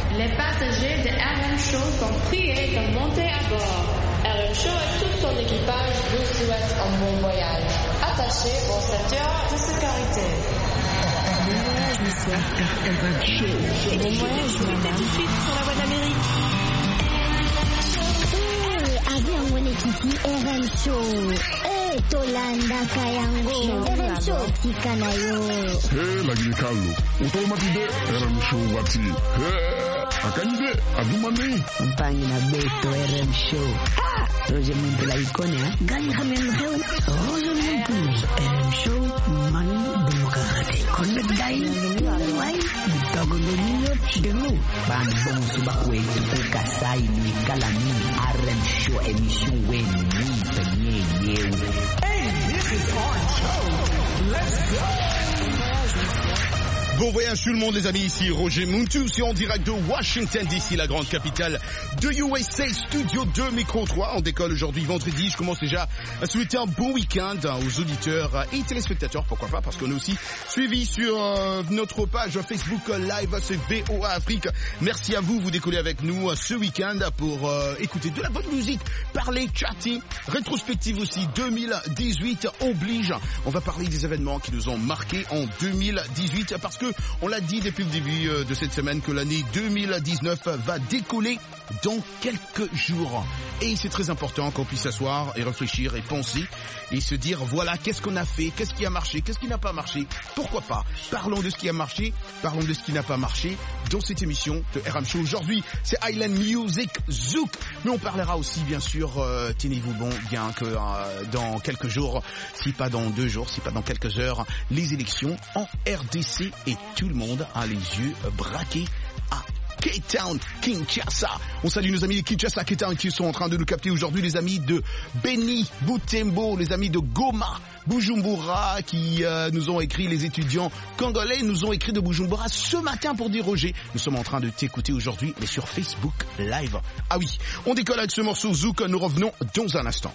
Les passagers de RM Show sont priés de monter à bord. RM Show et tout son équipage vous souhaitent un bon voyage. Attachez vos ceintures de sécurité. Bon voyage, monsieur. RM Show. Bon voyage, madame. Tout de suite sur la voie d'Amérique. Avion Wenekiti RM Show. Tolanda Kayango. RM Show Tikanayo. Lagi Carlo. Automatide RM Show wati. Akanyide adumane. Mpangi na beto RM Show. Roger Muntu la ikone ha. Gani khamen kheu. Roger Muntu RM Show mani demokrate. Connect dai. Wai. Tagolonyo chidelo. Ban bon subakwe tukasai ni kalani RM Show emission wen ni penye yeu. Hey, this is our show. Let's go. Bon voyage tout le monde les amis, ici Roger Muntu, c'est en direct de Washington DC, la grande capitale de USA, Studio 2, micro 3. On décolle aujourd'hui vendredi, je commence déjà à souhaiter un bon week-end aux auditeurs et téléspectateurs, pourquoi pas, parce qu'on est aussi suivi sur notre page Facebook Live, c'est VOA Afrique. Merci à vous, vous décollez avec nous ce week-end pour écouter de la bonne musique, parler, chatter, rétrospective aussi 2018 oblige. On va parler des événements qui nous ont marqués en 2018 parce que on l'a dit depuis le début de cette semaine que l'année 2019 va décoller dans quelques jours. Et c'est très important qu'on puisse s'asseoir et réfléchir et penser et se dire voilà, qu'est-ce qu'on a fait, qu'est-ce qui a marché, qu'est-ce qui n'a pas marché, pourquoi pas. Parlons de ce qui a marché, parlons de ce qui n'a pas marché dans cette émission de RM Show. Aujourd'hui, c'est Island Music Zouk, mais on parlera aussi bien sûr, tenez-vous bon, bien que dans quelques jours, si pas dans 2 jours, si pas dans quelques heures, les élections en RDC et tout le monde a les yeux braqués à K-Town, Kinshasa. On salue nos amis de Kinshasa, K-Town qui sont en train de nous capter aujourd'hui, les amis de Beni, Butembo, les amis de Goma, Bujumbura qui nous ont écrit, les étudiants congolais nous ont écrit de Bujumbura ce matin pour dire Roger, nous sommes en train de t'écouter aujourd'hui, mais sur Facebook Live. Ah oui, on décolle avec ce morceau Zouk, nous revenons dans un instant.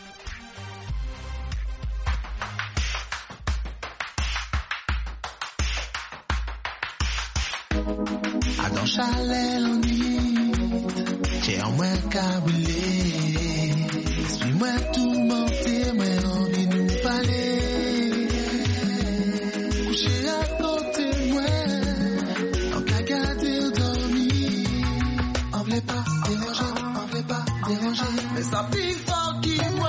Adon chalet la nuit, j'ai en moi caboulé. Suis-moi tout monté, moi envie nous parler. Couché à côté de moi, en qu'à garder dormi. On voulait pas déranger, mais ça pique fort qui moi.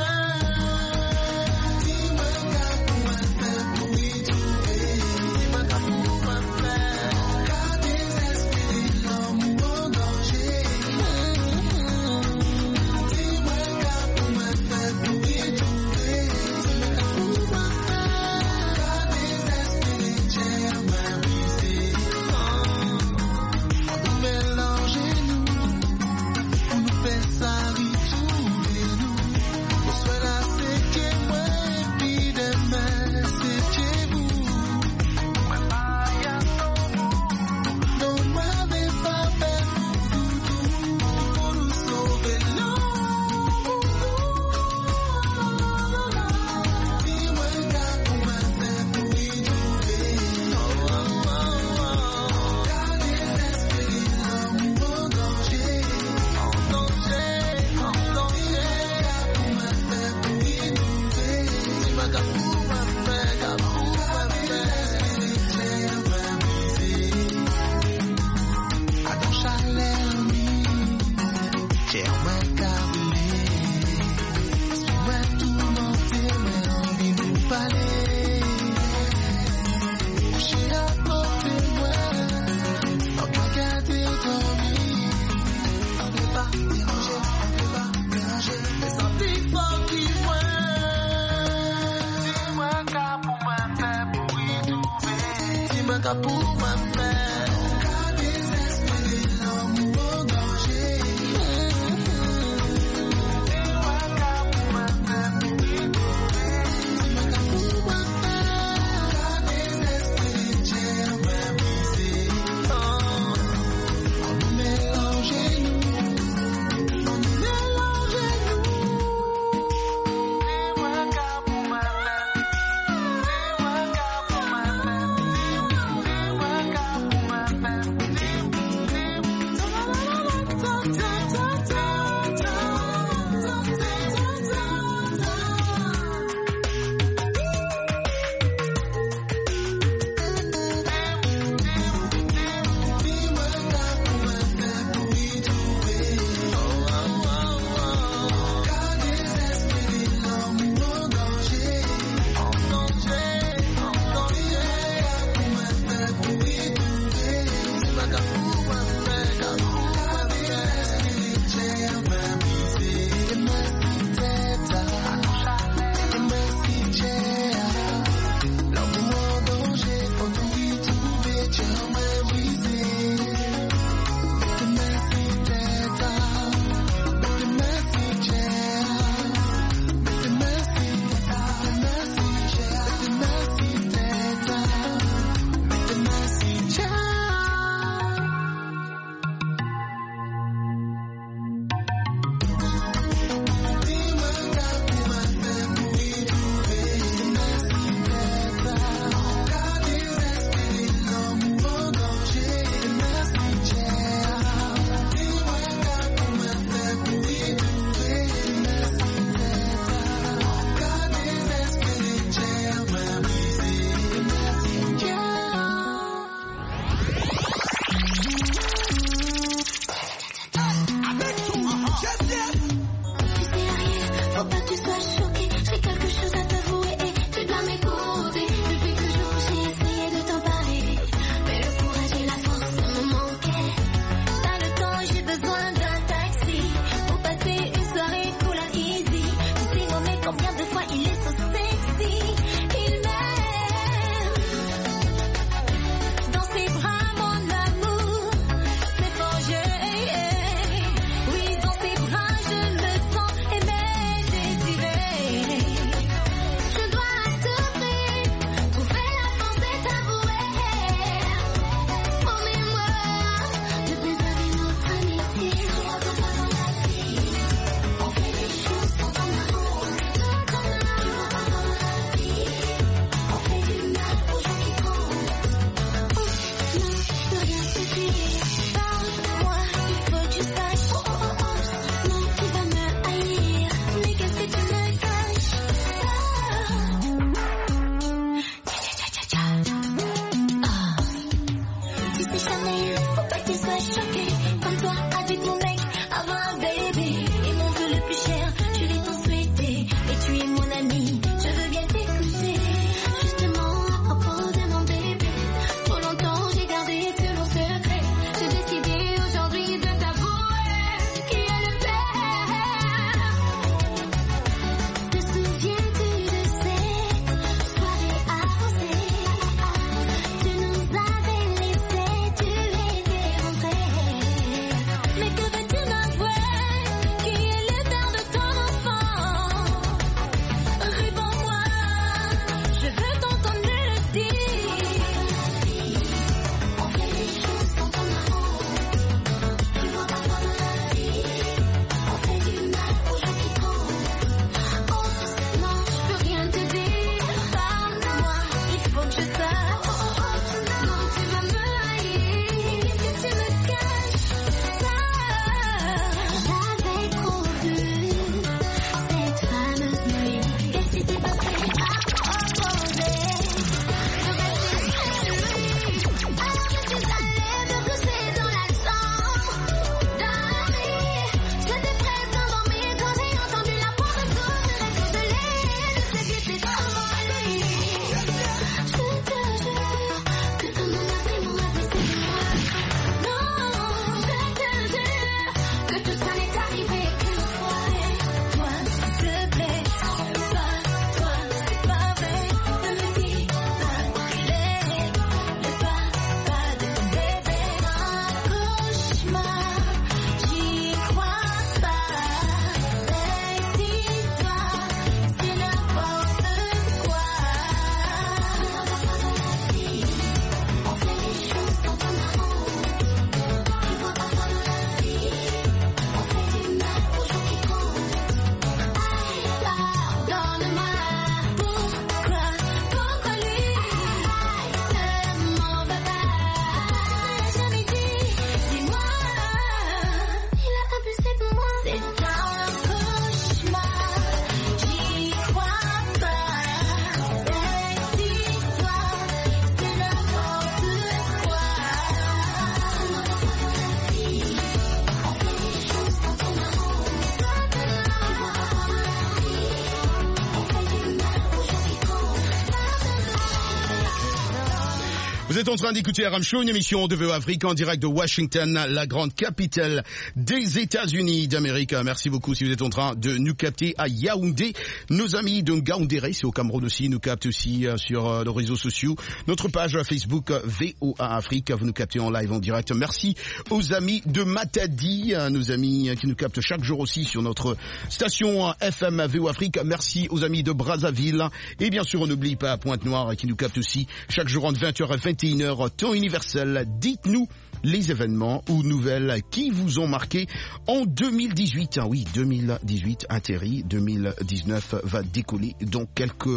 Vous êtes en train d'écouter RM Show, une émission de VOA Afrique en direct de Washington, la grande capitale des États-Unis d'Amérique. Merci beaucoup si vous êtes en train de nous capter à Yaoundé. Nos amis de Ngaoundéré, c'est au Cameroun aussi, nous captent aussi sur nos réseaux sociaux. Notre page Facebook VOA Afrique, vous nous captez en live, en direct. Merci aux amis de Matadi, nos amis qui nous captent chaque jour aussi sur notre station FM VOA Afrique. Merci aux amis de Brazzaville. Et bien sûr, on n'oublie pas Pointe-Noire qui nous capte aussi chaque jour entre 20h et 21h, temps universel. Dites-nous les événements ou nouvelles qui vous ont marqué en 2018. Ah oui, 2018 atterrit, 2019 va décoller dans quelques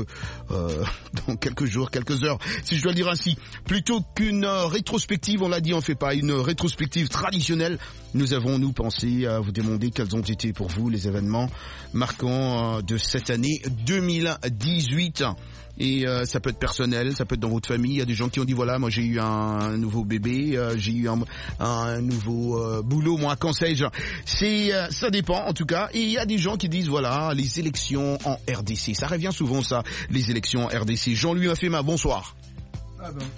jours, quelques heures, si je dois le dire ainsi. Plutôt qu'une rétrospective, on l'a dit, on fait pas une rétrospective traditionnelle. Nous avons, nous, pensé à vous demander quels ont été pour vous les événements marquants de cette année 2018. Et ça peut être personnel, ça peut être dans votre famille. Il y a des gens qui ont dit voilà, moi j'ai eu un nouveau bébé, j'ai eu un nouveau boulot, moi qu'en sais-je. Ça dépend en tout cas. Et il y a des gens qui disent voilà, les élections en RDC, ça revient souvent ça, les élections en RDC. Jean-Louis Mafema, bonsoir. Ah ben.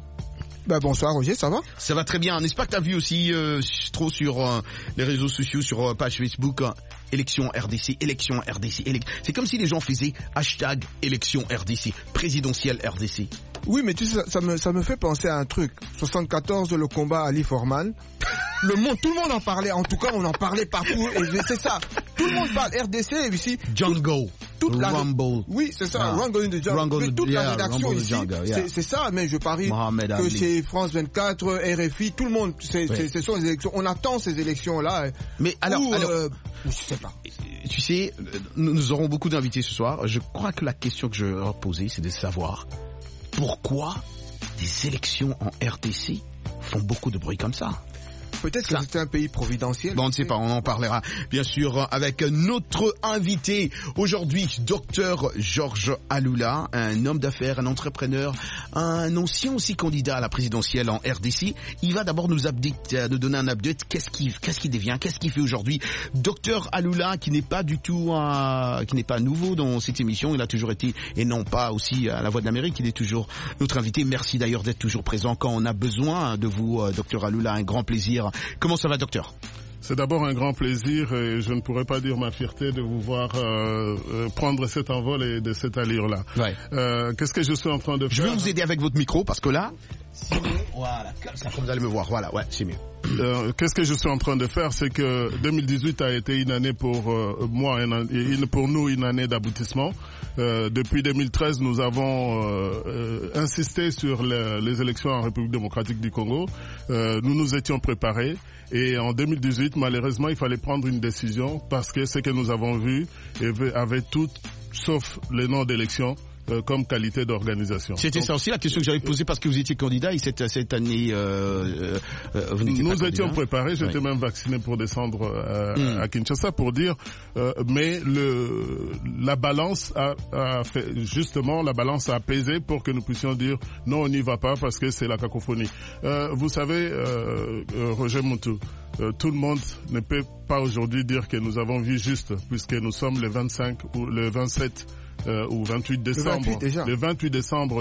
Bah bonsoir Roger, ça va? Ça va très bien. N'est-ce pas que tu as vu aussi trop sur les réseaux sociaux, sur page Facebook, élection RDC, élection RDC, c'est comme si les gens faisaient hashtag élection RDC, présidentielle RDC. Oui, mais tu sais, ça me fait penser à un truc. 74, le combat Ali Forman. Tout le monde en parlait. En tout cas, on en parlait partout. Et c'est ça. Tout le monde parle RDC et ici. Jungle. Rumble. Oui, c'est ça. Rumble in the Jungle. Mais toute la rédaction ici, c'est ça. Mais je parie que chez France 24, RFI, tout le monde, ce sont les élections. On attend ces élections-là. Mais alors, je sais pas. Tu sais, nous aurons beaucoup d'invités ce soir. Je crois que la question que je vais poser, c'est de savoir pourquoi des élections en RDC font beaucoup de bruit comme ça. Peut-être que c'était un pays providentiel. Bon, on ne sait pas, on en parlera bien sûr avec notre invité aujourd'hui, Dr Georges Aloula, un homme d'affaires, un entrepreneur, un ancien aussi candidat à la présidentielle en RDC. Il va d'abord nous donner un update. Qu'est-ce qu'il devient, qu'est-ce qu'il fait aujourd'hui? Dr Aloula, qui n'est pas du tout, qui n'est pas nouveau dans cette émission. Il a toujours été, et non pas aussi à la Voix de l'Amérique. Il est toujours notre invité. Merci d'ailleurs d'être toujours présent quand on a besoin de vous, Dr Aloula. Un grand plaisir. Comment ça va, docteur? C'est d'abord un grand plaisir et je ne pourrais pas dire ma fierté de vous voir prendre cet envol et de cette allure-là. Ouais. Qu'est-ce que je suis en train de faire? Je vais vous aider avec votre micro parce que là, voilà, comme vous allez me voir, voilà, ouais, c'est mieux. Qu'est-ce que je suis en train de faire, c'est que 2018 a été une année pour moi, pour nous, une année d'aboutissement. Depuis 2013, nous avons insisté sur les élections en République démocratique du Congo. Nous nous étions préparés et en 2018, malheureusement, il fallait prendre une décision parce que ce que nous avons vu avait tout sauf les noms d'élections comme qualité d'organisation. C'était ça aussi la question que j'avais posée parce que vous étiez candidat et cette année vous n'étiez pas candidat. Nous étions préparés, j'étais même vacciné pour descendre à Kinshasa pour dire mais la balance a fait justement, la balance a pesé pour que nous puissions dire non, on n'y va pas parce que c'est la cacophonie. Vous savez, Roger Moutou, tout le monde ne peut pas aujourd'hui dire que nous avons vu juste puisque nous sommes le 25 ou le 27 ou 28 décembre, le 28 décembre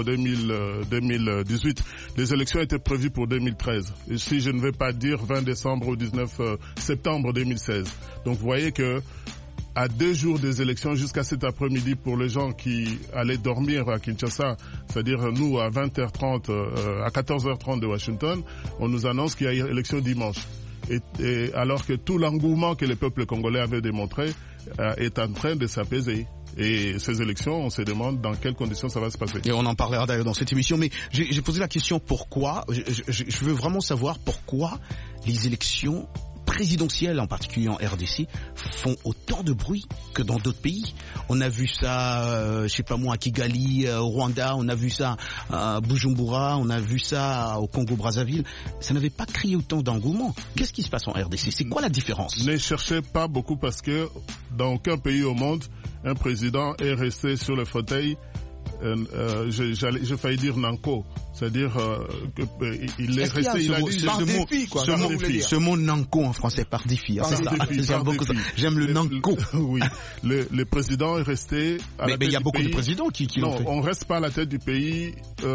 2018. Les élections étaient prévues pour 2013. Et si je ne vais pas dire 20 décembre ou 19 septembre 2016. Donc vous voyez que à 2 jours des élections jusqu'à cet après-midi pour les gens qui allaient dormir à Kinshasa, c'est-à-dire nous à 20h30, à 14h30 de Washington, on nous annonce qu'il y a élection dimanche. Et alors que tout l'engouement que le peuple congolais avait démontré est en train de s'apaiser. Et ces élections, on se demande dans quelles conditions ça va se passer. Et on en parlera d'ailleurs dans cette émission. Mais j'ai posé la question pourquoi. Je veux vraiment savoir pourquoi les élections présidentielles, en particulier en RDC, font autant de bruit que dans d'autres pays. On a vu ça, je sais pas moi, à Kigali, au Rwanda, on a vu ça à Bujumbura, on a vu ça au Congo-Brazzaville. Ça n'avait pas créé autant d'engouement. Qu'est-ce qui se passe en RDC? C'est quoi la différence? Ne cherchez pas beaucoup parce que dans aucun pays au monde, un président est resté sur le fauteuil j'ai failli dire Nanko, c'est-à-dire il est resté, il a dit par défi, quoi. Ce mot Nanko en français par défi, c'est ça. J'aime le Nanko. Oui, le président est resté à la tête du pays. Mais il y a beaucoup de présidents qui l'ont fait. Non, on reste pas à la tête du pays.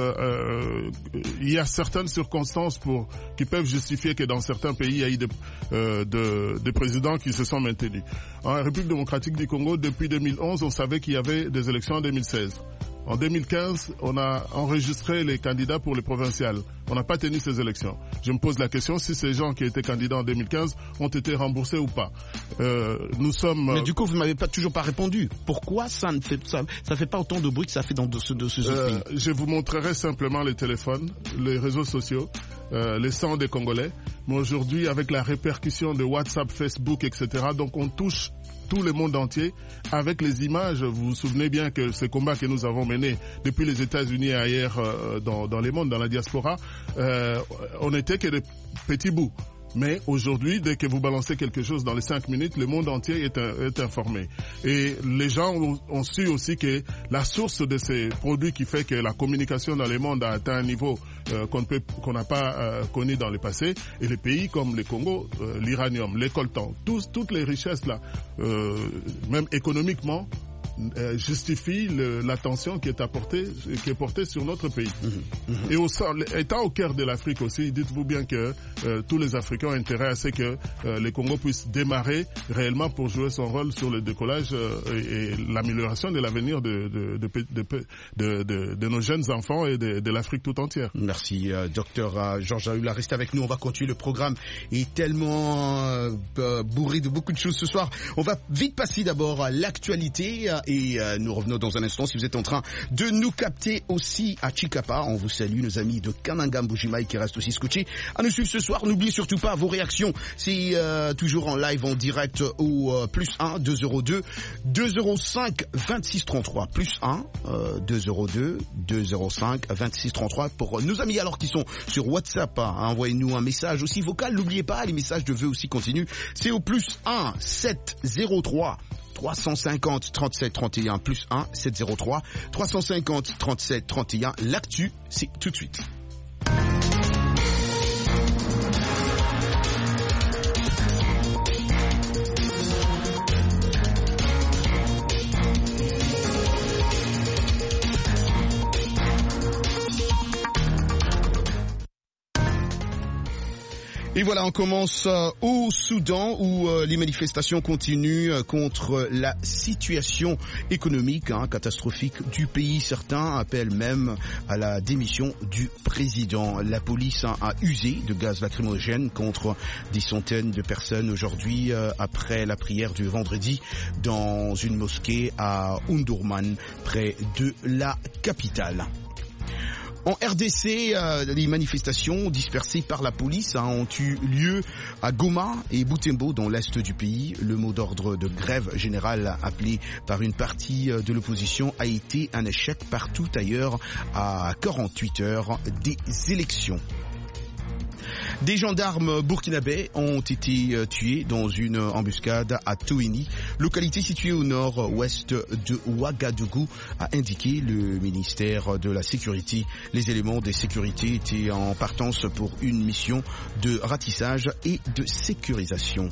Il y a certaines circonstances qui peuvent justifier que dans certains pays, il y a eu des présidents qui se sont maintenus. En République démocratique du Congo, depuis 2011, on savait qu'il y avait des élections en 2016. En 2015, on a enregistré les candidats pour les provinciales. On n'a pas tenu ces élections. Je me pose la question si ces gens qui étaient candidats en 2015 ont été remboursés ou pas. Nous sommes. Mais du coup, vous m'avez toujours pas répondu. Pourquoi ça fait pas autant de bruit que ça fait dans ce pays? Je vous montrerai simplement les téléphones, les réseaux sociaux, les sangs des Congolais. Mais aujourd'hui, avec la répercussion de WhatsApp, Facebook, etc., donc on touche tout le monde entier avec les images. Vous vous souvenez bien que ces combats que nous avons menés depuis les États-Unis et ailleurs dans les mondes, dans la diaspora, on n'était que des petits bouts. Mais aujourd'hui, dès que vous balancez quelque chose dans les 5 minutes, le monde entier est informé. Et les gens ont su aussi que la source de ces produits qui fait que la communication dans le monde a atteint un niveau qu'on n'a pas connu dans le passé. Et les pays comme le Congo, l'uranium, les coltans, toutes les richesses là, même économiquement, justifie l'attention qui est portée sur notre pays. Et étant au cœur de l'Afrique aussi, dites-vous bien que tous les Africains ont intérêt à ce que le Congo puisse démarrer réellement pour jouer son rôle sur le décollage et l'amélioration de l'avenir de nos jeunes enfants et de l'Afrique tout entière. Merci, docteur Georges Alula. Restez avec nous, on va continuer le programme. Il est tellement bourré de beaucoup de choses ce soir. On va vite passer d'abord à l'actualité. Et nous revenons dans un instant. Si vous êtes en train de nous capter aussi à Chikapa, on vous salue, nos amis de Kananga Mbujimaï qui restent aussi scotchés à nous suivre ce soir. N'oubliez surtout pas vos réactions. C'est toujours en live, en direct au +1 202 205 26 33 +1 202 205 26 33 pour nos amis alors qui sont sur WhatsApp. Envoyez-nous un message aussi vocal. N'oubliez pas, les messages de vœux aussi continuent. C'est au +1 703 350 37 31 +1 703 350 37 31. L'actu, c'est tout de suite. Et voilà, on commence au Soudan où les manifestations continuent contre la situation économique catastrophique du pays. Certains appellent même à la démission du président. La police a usé de gaz lacrymogène contre des centaines de personnes aujourd'hui après la prière du vendredi dans une mosquée à Omdurman, près de la capitale. En RDC, les manifestations dispersées par la police ont eu lieu à Goma et Butembo dans l'est du pays. Le mot d'ordre de grève générale appelé par une partie de l'opposition a été un échec partout ailleurs à 48 heures des élections. Des gendarmes burkinabés ont été tués dans une embuscade à Toini, localité située au nord-ouest de Ouagadougou, a indiqué le ministère de la Sécurité. Les éléments de sécurité étaient en partance pour une mission de ratissage et de sécurisation.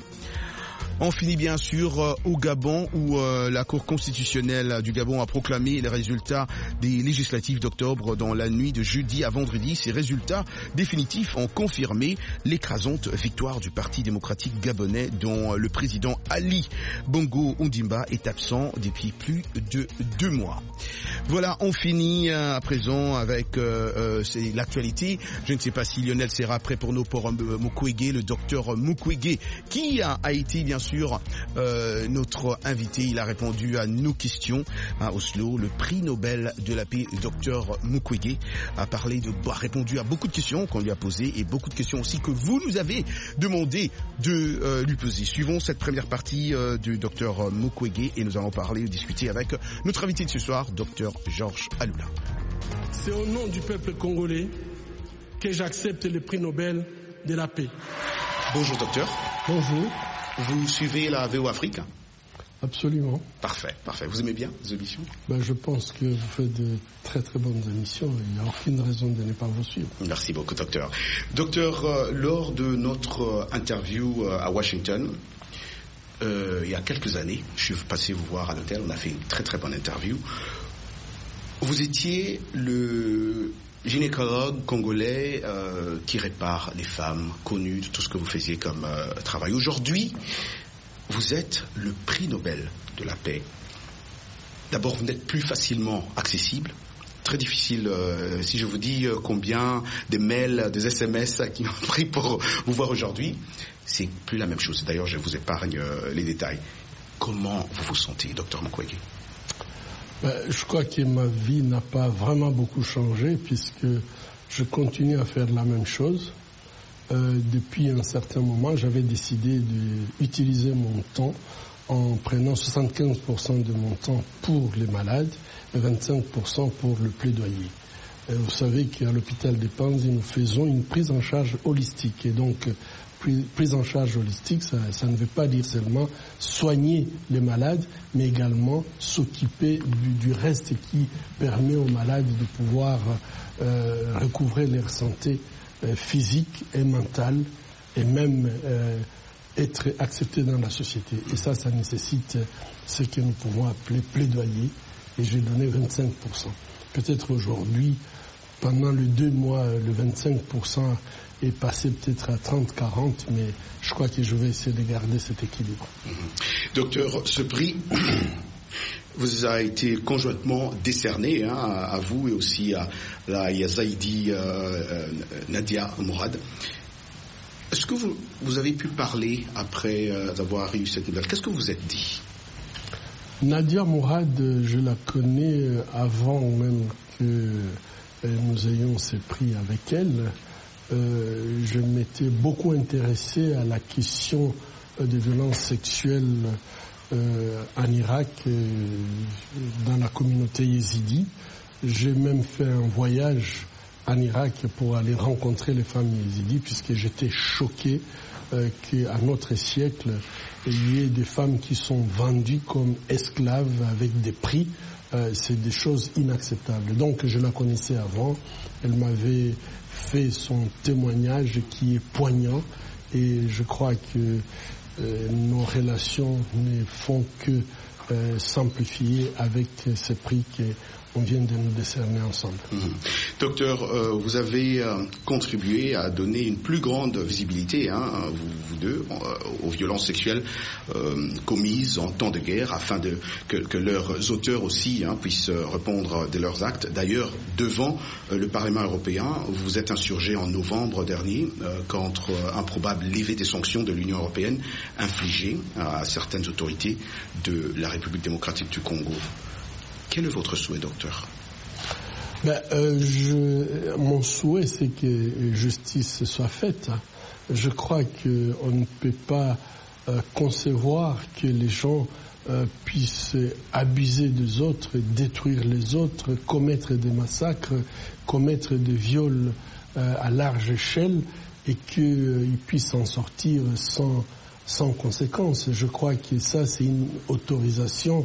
On finit bien sûr au Gabon où la Cour constitutionnelle du Gabon a proclamé les résultats des législatives d'octobre dans la nuit de jeudi à vendredi. Ces résultats définitifs ont confirmé l'écrasante victoire du Parti démocratique gabonais dont le président Ali Bongo Ondimba est absent depuis plus de 2 mois. Voilà, on finit à présent avec l'actualité. Je ne sais pas si Lionel sera prêt pour nous pour Mukwege, le docteur Mukwege, qui a été bien sûr notre invité. Il a répondu à nos questions à Oslo. Le prix Nobel de la paix, Dr Mukwege, a répondu à beaucoup de questions qu'on lui a posées et beaucoup de questions aussi que vous nous avez demandé de lui poser. Suivons cette première partie du Dr Mukwege et nous allons discuter avec notre invité de ce soir, Dr Georges Alula. C'est au nom du peuple congolais que j'accepte le prix Nobel de la paix. Bonjour docteur. Bonjour. Vous suivez la VO Afrique? Absolument. Parfait. Vous aimez bien les émissions? Je pense que vous faites de très très bonnes émissions. Il n'y a aucune raison de ne pas vous suivre. Merci beaucoup, docteur. Docteur, lors de notre interview à Washington, il y a quelques années, je suis passé vous voir à l'hôtel, on a fait une très très bonne interview. Vous étiez le gynécologue congolais qui répare les femmes, connu de tout ce que vous faisiez comme travail. Aujourd'hui, vous êtes le prix Nobel de la paix. D'abord, vous n'êtes plus facilement accessible. Très difficile, si je vous dis combien des mails, des SMS qui ont pris pour vous voir aujourd'hui, c'est plus la même chose. D'ailleurs, je vous épargne les détails. Comment vous vous sentez, docteur Mukwege? Je crois que ma vie n'a pas vraiment beaucoup changé puisque je continue à faire la même chose. Depuis un certain moment, j'avais décidé d'utiliser mon temps en prenant 75% de mon temps pour les malades et 25% pour le plaidoyer. Vous savez qu'à l'hôpital des Panzi, nous faisons une prise en charge holistique. Et donc, prise en charge holistique, ça ne veut pas dire seulement soigner les malades, mais également s'occuper du reste qui permet aux malades de pouvoir recouvrer leur santé physique et mentale et même être accepté dans la société. Et ça nécessite ce que nous pouvons appeler plaidoyer. Et j'ai donné 25%. Peut-être aujourd'hui, pendant les 2 mois, le 25% est passé peut-être à 30-40, mais je crois que je vais essayer de garder cet équilibre. Docteur, ce prix vous a été conjointement décerné à vous et aussi à la Yazidi Nadia Mourad. Est-ce que vous avez pu parler après avoir eu cette nouvelle? Qu'est-ce que vous êtes dit? Nadia Mourad, je la connais avant même que nous ayons ces prix avec elle. Je m'étais beaucoup intéressé à la question des violences sexuelles en Irak, dans la communauté yézidi. J'ai même fait un voyage en Irak pour aller rencontrer les femmes yézidis, puisque j'étais choqué qu'à notre siècle, il y ait des femmes qui sont vendues comme esclaves avec des prix. C'est des choses inacceptables. Donc je la connaissais avant, elle m'avait fait son témoignage qui est poignant et je crois que nos relations ne font que s'amplifier avec ces prix qu'on vient de nous décerner ensemble. Docteur, vous avez contribué à donner une plus grande visibilité, vous deux, aux violences sexuelles commises en temps de guerre, afin que leurs auteurs aussi puissent répondre de leurs actes. D'ailleurs, devant le Parlement européen, vous vous êtes insurgé en novembre dernier contre un probable levé des sanctions de l'Union européenne infligées à certaines autorités de la République démocratique du Congo. Quel est votre souhait, docteur? Mon souhait, c'est que justice soit faite. Je crois qu'on ne peut pas concevoir que les gens puissent abuser des autres, détruire les autres, commettre des massacres, commettre des viols à large échelle et qu'ils puissent en sortir sans conséquence. Je crois que ça, c'est une autorisation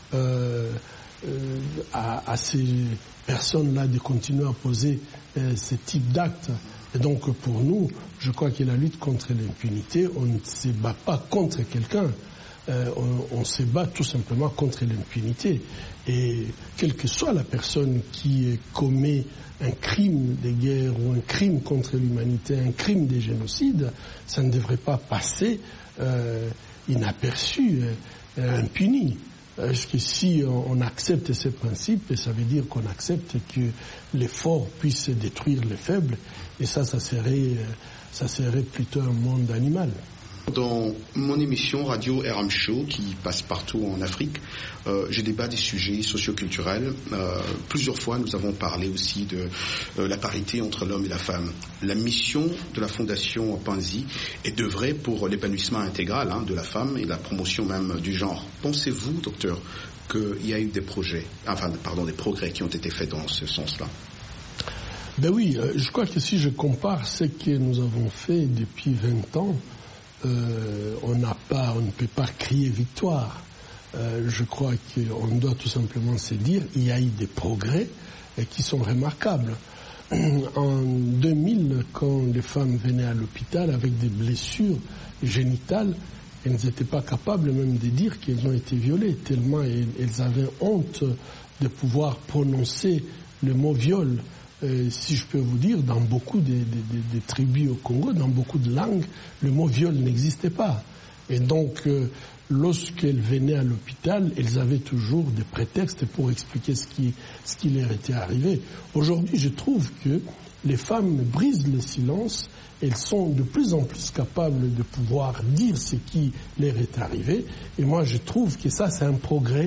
à ces personnes-là de continuer à poser ce type d'actes. Et donc pour nous, je crois que la lutte contre l'impunité, on ne se bat pas contre quelqu'un, on se bat tout simplement contre l'impunité. Et quelle que soit la personne qui commet un crime de guerre ou un crime contre l'humanité, un crime de génocide, ça ne devrait pas passer inaperçu, impuni. Parce que si on accepte ces principes, ça veut dire qu'on accepte que les forts puissent détruire les faibles, et ça serait plutôt un monde animal. Dans mon émission Radio RM Show, qui passe partout en Afrique, je débat des sujets socioculturels. Plusieurs fois, nous avons parlé aussi de la parité entre l'homme et la femme. La mission de la Fondation Panzi est d'œuvrer pour l'épanouissement intégral de la femme et la promotion même du genre. Pensez-vous, docteur, qu'il y a eu des progrès qui ont été faits dans ce sens-là? Ben oui, je crois que si je compare ce que nous avons fait depuis 20 ans, on ne peut pas crier victoire. je crois qu'on doit tout simplement se dire il y a eu des progrès qui sont remarquables. En 2000, quand les femmes venaient à l'hôpital avec des blessures génitales, elles n'étaient pas capables même de dire qu'elles ont été violées, tellement elles avaient honte de pouvoir prononcer le mot viol. Si je peux vous dire, dans beaucoup de tribus au Congo, dans beaucoup de langues, le mot viol n'existait pas. Et donc, lorsqu'elles venaient à l'hôpital, elles avaient toujours des prétextes pour expliquer ce qui leur était arrivé. Aujourd'hui, je trouve que les femmes brisent le silence. Elles sont de plus en plus capables de pouvoir dire ce qui leur est arrivé. Et moi, je trouve que ça, c'est un progrès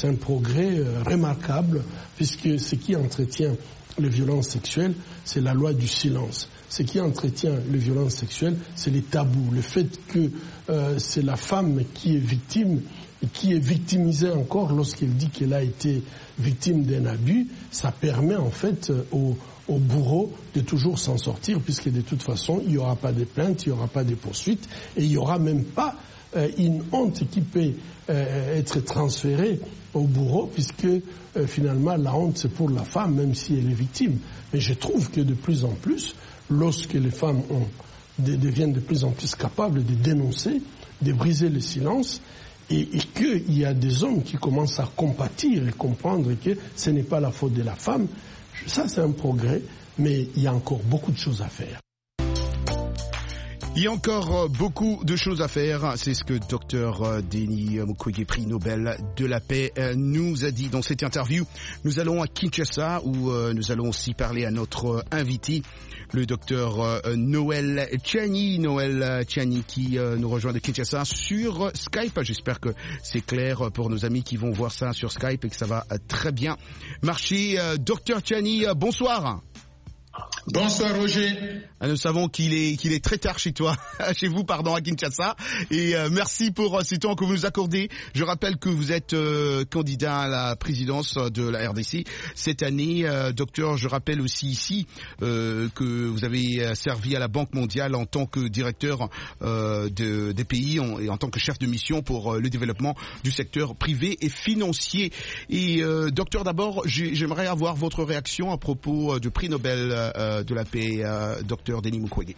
remarquable, puisque ce qui entretient les violences sexuelles, c'est la loi du silence. Ce qui entretient les violences sexuelles, c'est les tabous. Le fait que c'est la femme qui est victime et qui est victimisée encore lorsqu'elle dit qu'elle a été victime d'un abus, ça permet en fait au bourreau de toujours s'en sortir, puisque de toute façon, il n'y aura pas de plaintes, il n'y aura pas de poursuites, et il n'y aura même pas une honte qui peut être transférée au bourreau, puisque finalement la honte c'est pour la femme, même si elle est victime. Mais je trouve que de plus en plus, lorsque les femmes deviennent de plus en plus capables de dénoncer, de briser le silence, et qu'il y a des hommes qui commencent à compatir et comprendre que ce n'est pas la faute de la femme, ça c'est un progrès, mais il y a encore beaucoup de choses à faire. Il y a encore beaucoup de choses à faire, c'est ce que Dr Denis Mukwege, prix Nobel de la paix, nous a dit dans cette interview. Nous allons à Kinshasa où nous allons aussi parler à notre invité, le docteur Noël Tchani qui nous rejoint de Kinshasa sur Skype. J'espère que c'est clair pour nos amis qui vont voir ça sur Skype et que ça va très bien marcher. Docteur Tchani, bonsoir. Bonsoir Roger. Nous savons qu'il est très tard chez toi, chez vous, pardon, à Kinshasa. Et merci pour ce temps que vous nous accordez. Je rappelle que vous êtes candidat à la présidence de la RDC cette année. Docteur, je rappelle aussi ici que vous avez servi à la Banque mondiale en tant que directeur des pays et en tant que chef de mission pour le développement du secteur privé et financier. Et docteur, d'abord, j'aimerais avoir votre réaction à propos du prix Nobel de la paix, docteur Denis Mukwege.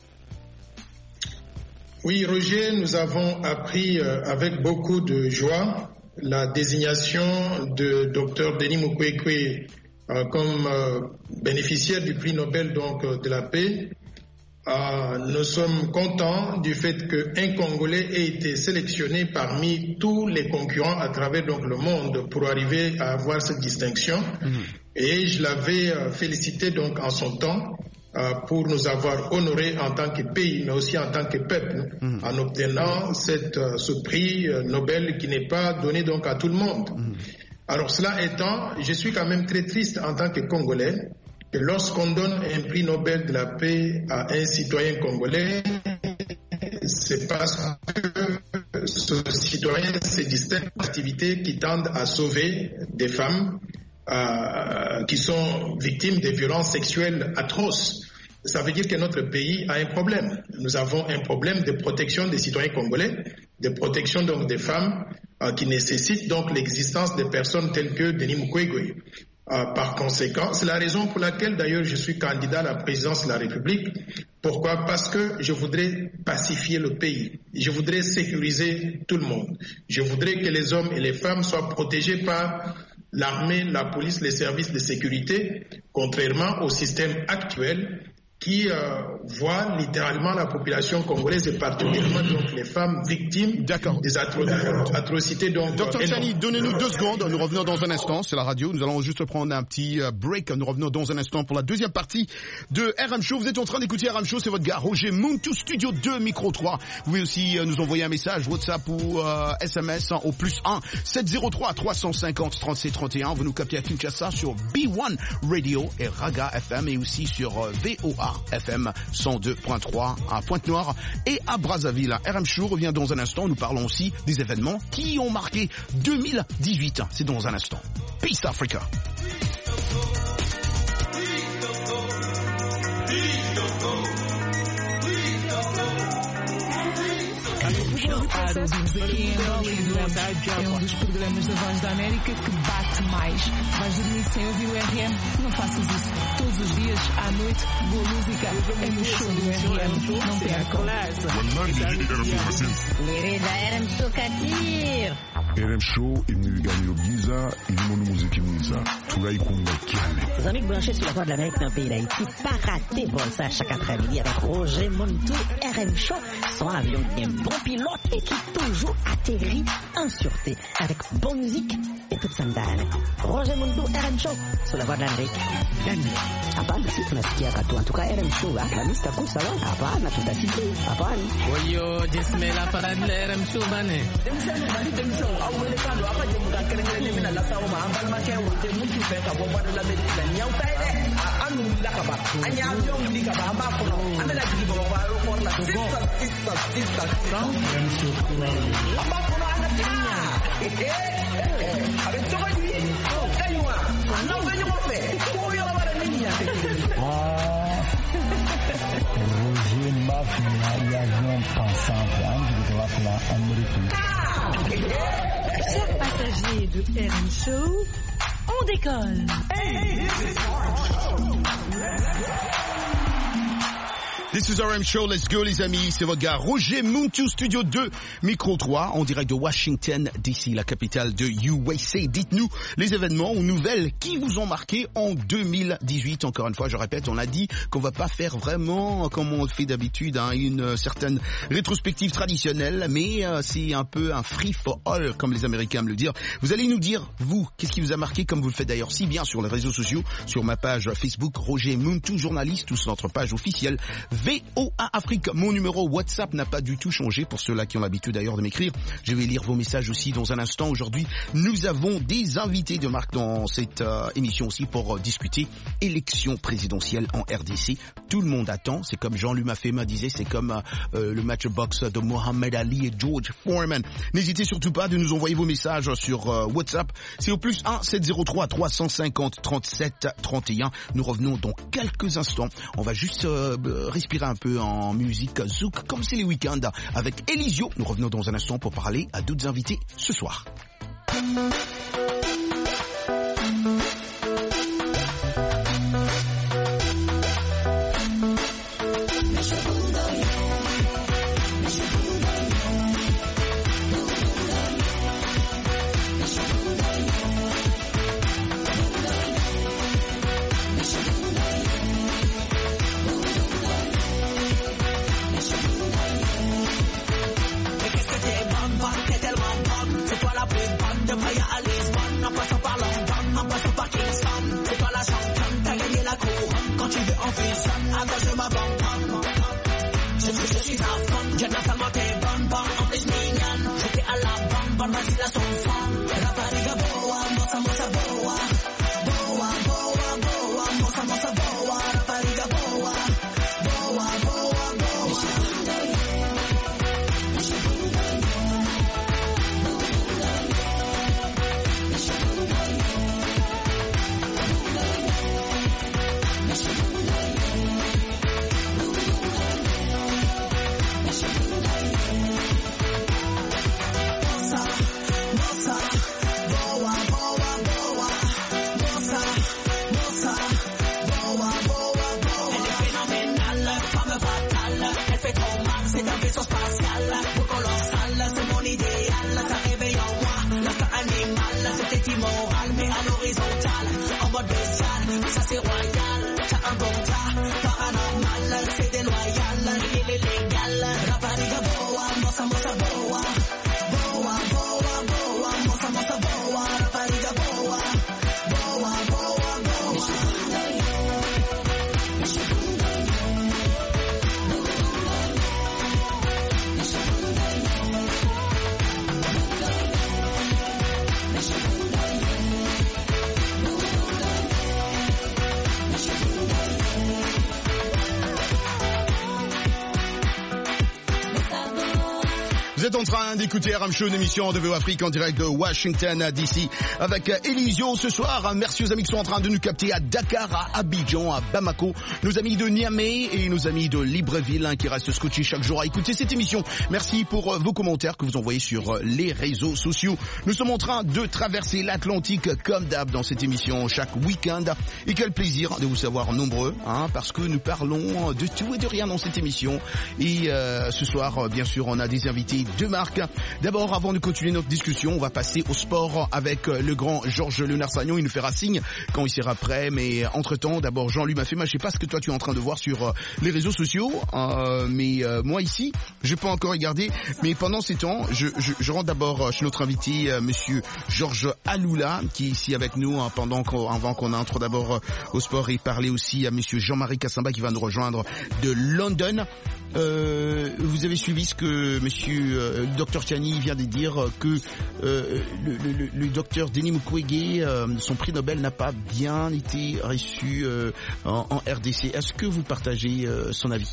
Oui, Roger, nous avons appris avec beaucoup de joie la désignation de docteur Denis Mukwege comme bénéficiaire du prix Nobel donc de la paix. Nous sommes contents du fait qu'un Congolais ait été sélectionné parmi tous les concurrents à travers donc le monde pour arriver à avoir cette distinction. Et je l'avais félicité donc en son temps pour nous avoir honorés en tant que pays, mais aussi en tant que peuple, en obtenant ce prix Nobel qui n'est pas donné donc à tout le monde. Alors cela étant, je suis quand même très triste en tant que Congolais que lorsqu'on donne un prix Nobel de la paix à un citoyen congolais, c'est parce que ce citoyen se distingue d'activités qui tendent à sauver des femmes qui sont victimes de violences sexuelles atroces. Ça veut dire que notre pays a un problème. Nous avons un problème de protection des citoyens congolais, de protection donc des femmes qui nécessitent donc l'existence de personnes telles que Denis Mukwege. Par conséquent, c'est la raison pour laquelle d'ailleurs je suis candidat à la présidence de la République. Pourquoi? Parce que je voudrais pacifier le pays. Je voudrais sécuriser tout le monde. Je voudrais que les hommes et les femmes soient protégés par l'armée, la police, les services de sécurité, contrairement au système actuel qui voit littéralement la population congolaise et particulièrement donc les femmes victimes des atrocités. Docteur Tchani, donnez-nous 2 secondes, nous revenons dans un instant, c'est la radio, nous allons juste prendre un petit break, nous revenons dans un instant pour la deuxième partie de RM Show. Vous êtes en train d'écouter RM Show, c'est votre gars Roger Muntu, Studio 2, Micro 3. Vous pouvez aussi nous envoyer un message WhatsApp ou SMS au +1 703 350 37 31. Vous nous captez à Kinshasa sur B1 Radio et Raga FM et aussi sur VOA FM 102.3 à Pointe-Noire et à Brazzaville. RM Show revient dans un instant. Nous parlons aussi des événements qui ont marqué 2018. C'est dans un instant. Peace Africa. Ouvimos aqui em Angola é um dos programas da Voz da América que bate mais. Vais dormir sem ouvir o RM? Não faças isso. Todos os dias, à noite, boa música é no show do RM. Não percam. Querida RM Show Katir. RM Show, il nous gagne au Giza, il nous musique Giza. Tout là, il compte Les amis branchés sur la Voix de l'Amérique dans le pays d'Haïti, pas rater pour ça chaque après-midi avec Roger Montou, RM Show, son avion qui est un bon pilote et qui toujours atterrit en sûreté avec bonne musique et toute sandale. Roger Montou, RM Show, sur la Voix de l'Amérique. Hapana, si tunasikia katu. En tout cas, RM Show, Alhamisi takusa wa? Hapana, tutasikia. Hapana. Oyo, jismela para de RM Show bane. Roger Mafia, l'avion pensante, Chers passagers de RM Show, on décolle. This is RM Show, let's go les amis, c'est votre gars Roger Montou, Studio 2, Micro 3, en direct de Washington DC, la capitale de USA. Dites-nous les événements ou nouvelles qui vous ont marqué en 2018. Encore une fois, je répète, on a dit qu'on va pas faire vraiment comme on le fait d'habitude, une certaine rétrospective traditionnelle, mais c'est un peu un free for all, comme les Américains me le disent. Vous allez nous dire, vous, qu'est-ce qui vous a marqué, comme vous le faites d'ailleurs si bien sur les réseaux sociaux, sur ma page Facebook, Roger Montou, journaliste, ou sur notre page officielle VOA Afrique. Mon numéro WhatsApp n'a pas du tout changé pour ceux-là qui ont l'habitude d'ailleurs de m'écrire. Je vais lire vos messages aussi dans un instant. Aujourd'hui, nous avons des invités de marque dans cette émission aussi pour discuter élection présidentielle en RDC. Tout le monde attend. C'est comme Jean-Louis Mafema disait, c'est comme le match box de Mohamed Ali et George Foreman. N'hésitez surtout pas de nous envoyer vos messages sur WhatsApp. C'est au plus 1 703 350 37 31. Nous revenons dans quelques instants. On va juste respirer un peu en musique zouk comme c'est les week-ends avec Elisio. Nous revenons dans un instant pour parler à d'autres invités ce soir. êtes en train d'écouter RM Show, une émission de VO Afrique en direct de Washington DC avec Elisio ce soir. Merci aux amis qui sont en train de nous capter à Dakar, à Abidjan, à Bamako, nos amis de Niamey et nos amis de Libreville qui restent scotchés chaque jour à écouter cette émission. Merci pour vos commentaires que vous envoyez sur les réseaux sociaux. Nous sommes en train de traverser l'Atlantique comme d'hab dans cette émission chaque week-end. Et quel plaisir de vous savoir nombreux, parce que nous parlons de tout et de rien dans cette émission. Et ce soir, bien sûr, on a des invités de marque. D'abord, avant de continuer notre discussion, on va passer au sport avec le grand Georges Léonard-Sagnon. Il nous fera signe quand il sera prêt. Mais entre-temps, d'abord, Jean-Louis Mafema, je sais pas ce que toi tu es en train de voir sur les réseaux sociaux. Mais moi ici, je peux encore regarder. Mais pendant ces temps, je rentre d'abord chez notre invité, monsieur Georges Aloula, qui est ici avec nous avant qu'on entre d'abord au sport et parler aussi à monsieur Jean-Marie Kassamba qui va nous rejoindre de London. Vous avez suivi ce que monsieur Dr Tiani vient de dire, que le docteur Denis Mukwege, son prix Nobel n'a pas bien été reçu en RDC. Est-ce que vous partagez son avis?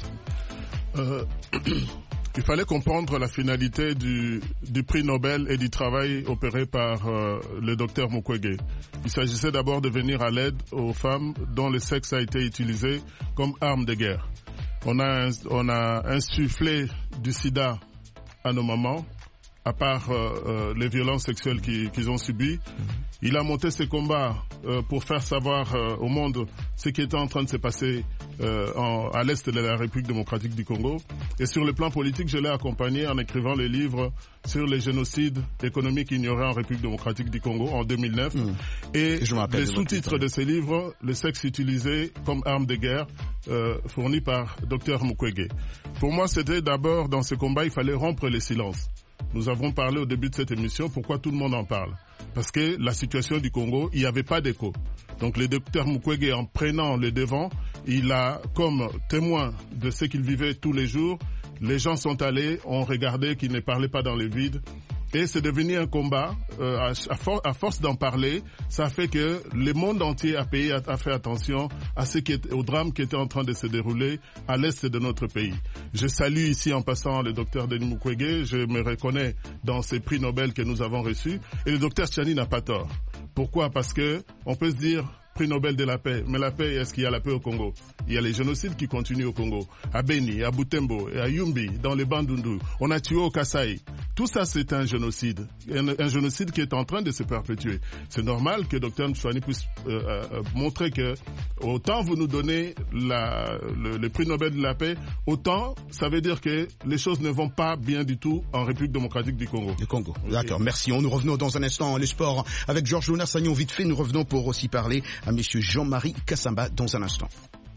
Il fallait comprendre la finalité du prix Nobel et du travail opéré par le docteur Mukwege. Il s'agissait d'abord de venir à l'aide aux femmes dont le sexe a été utilisé comme arme de guerre. On a insufflé du sida à nos mamans, à part les violences sexuelles qu'ils ont subies. Il a monté ses combats pour faire savoir au monde ce qui était en train de se passer à l'est de la République démocratique du Congo. Et sur le plan politique, je l'ai accompagné en écrivant les livres sur les génocides économiques ignorés en République démocratique du Congo en 2009. Et les sous-titres de ces livres, le sexe utilisé comme arme de guerre, fourni par Dr Mukwege. Pour moi, c'était d'abord, dans ce combat, il fallait rompre les silences. Nous avons parlé au début de cette émission, pourquoi tout le monde en parle? Parce que la situation du Congo, il n'y avait pas d'écho. Donc le docteur Mukwege, en prenant le devant, il a, comme témoin de ce qu'il vivait tous les jours, les gens sont allés, ont regardé qu'il ne parlait pas dans le vide. Et c'est devenu un combat. À force d'en parler, ça a fait que le monde entier a fait attention au drame qui était en train de se dérouler à l'est de notre pays. Je salue ici en passant le docteur Denis Mukwege. Je me reconnais dans ces prix Nobel que nous avons reçus. Et le docteur Tiani n'a pas tort. Pourquoi? Parce que on peut se dire prix Nobel de la paix. Mais la paix, est-ce qu'il y a la paix au Congo? Il y a les génocides qui continuent au Congo. À Beni, à Butembo, et à Yumbi, dans les Bandundu. On a tué au Kasaï. Tout ça, c'est un génocide. Un génocide qui est en train de se perpétuer. C'est normal que Dr Mchouani puisse montrer que autant vous nous donnez le prix Nobel de la paix, autant ça veut dire que les choses ne vont pas bien du tout en République démocratique du Congo. D'accord, merci. Nous revenons dans un instant le sport avec Georges Léonard-Sagnon. Vite fait, nous revenons pour aussi parler à monsieur Jean-Marie Kassamba dans un instant.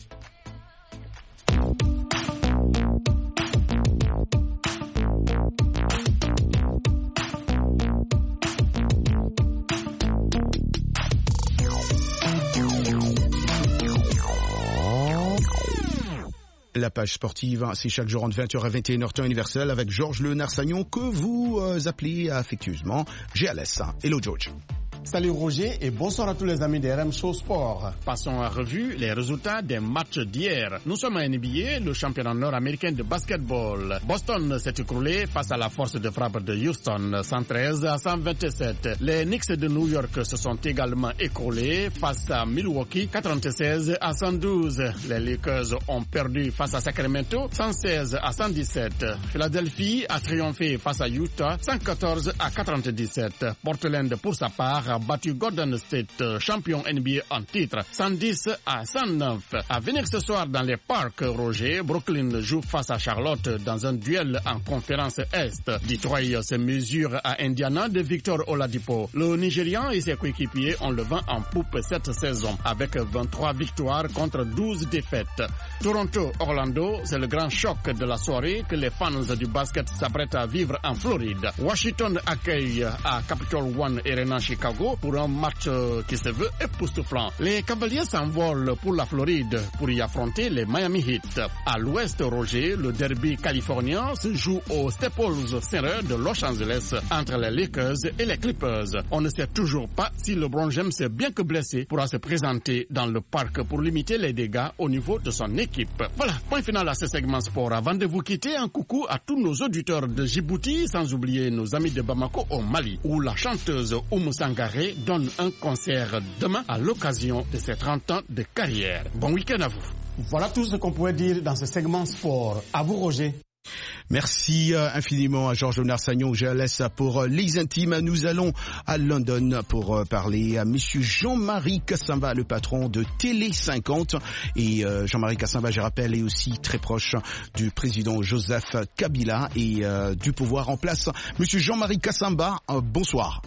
La page sportive, c'est chaque jour entre 20h et 21h temps universel avec Georges Léonard-Sagnon que vous appelez affectueusement GLS. Hello George. Salut Roger et bonsoir à tous les amis de RM Show Sport. Passons en revue les résultats des matchs d'hier. Nous sommes à NBA, le championnat nord-américain de basketball. Boston s'est écroulé face à la force de frappe de Houston, 113-127. Les Knicks de New York se sont également écroulés face à Milwaukee, 96-112. Les Lakers ont perdu face à Sacramento, 116-117. Philadelphie a triomphé face à Utah, 114-97. Portland, pour sa part, a battu Golden State, champion NBA en titre, 110-109. À venir ce soir dans les parcs, Roger, Brooklyn joue face à Charlotte dans un duel en conférence Est. Detroit se mesure à Indiana de Victor Oladipo. Le Nigérian et ses coéquipiers ont le vent en poupe cette saison avec 23 victoires contre 12 défaites. Toronto-Orlando, c'est le grand choc de la soirée que les fans du basket s'apprêtent à vivre en Floride. Washington accueille à Capital One Arena Chicago Togo pour un match qui se veut époustouflant. Les Cavaliers s'envolent pour la Floride pour y affronter les Miami Heat. À l'ouest, Roger, le derby californien se joue au Staples Center de Los Angeles entre les Lakers et les Clippers. On ne sait toujours pas si LeBron James, bien que blessé, pourra se présenter dans le parc pour limiter les dégâts au niveau de son équipe. Voilà, point final à ce segment sport. Avant de vous quitter, un coucou à tous nos auditeurs de Djibouti, sans oublier nos amis de Bamako au Mali, où la chanteuse Oumou Sangaré donne un concert demain à l'occasion de ses 30 ans de carrière. Bon week-end à vous. Voilà tout ce qu'on pouvait dire dans ce segment sport. À vous, Roger. Merci infiniment à Georges Narsagnon. Je laisse pour les intimes. Nous allons à London pour parler à monsieur Jean-Marie Kassamba, le patron de Télé 50. Et Jean-Marie Kassamba, je rappelle, est aussi très proche du président Joseph Kabila et du pouvoir en place. Monsieur Jean-Marie Kassamba, bonsoir.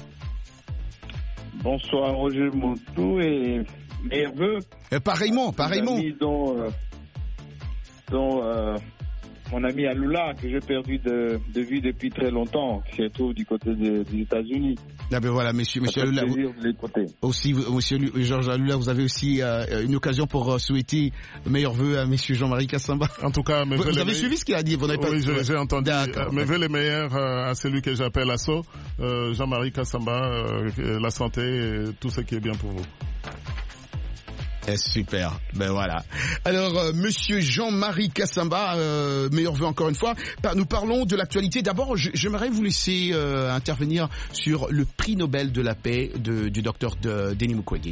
Bonsoir Roger Montou et nerveux. Pareillement. Mon ami Aloula, que j'ai perdu de vue depuis très longtemps, qui se trouve du côté des États-Unis. Ah ben voilà, monsieur Aloula. Aussi, monsieur Georges Aloula, vous avez aussi une occasion pour souhaiter meilleurs vœux à monsieur Jean-Marie Kassamba. En tout cas, vous avez suivi ce qu'il a dit, vous n'avez pas... Oui, j'ai entendu. Mes vœux les meilleurs à celui que j'appelle Asso, Jean-Marie Kassamba, la santé et tout ce qui est bien pour vous. Super, ben voilà. Alors, monsieur Jean-Marie Kassamba, meilleurs vœux encore une fois. Nous parlons de l'actualité. D'abord, j'aimerais vous laisser intervenir sur le prix Nobel de la paix du docteur Denis Mukwege.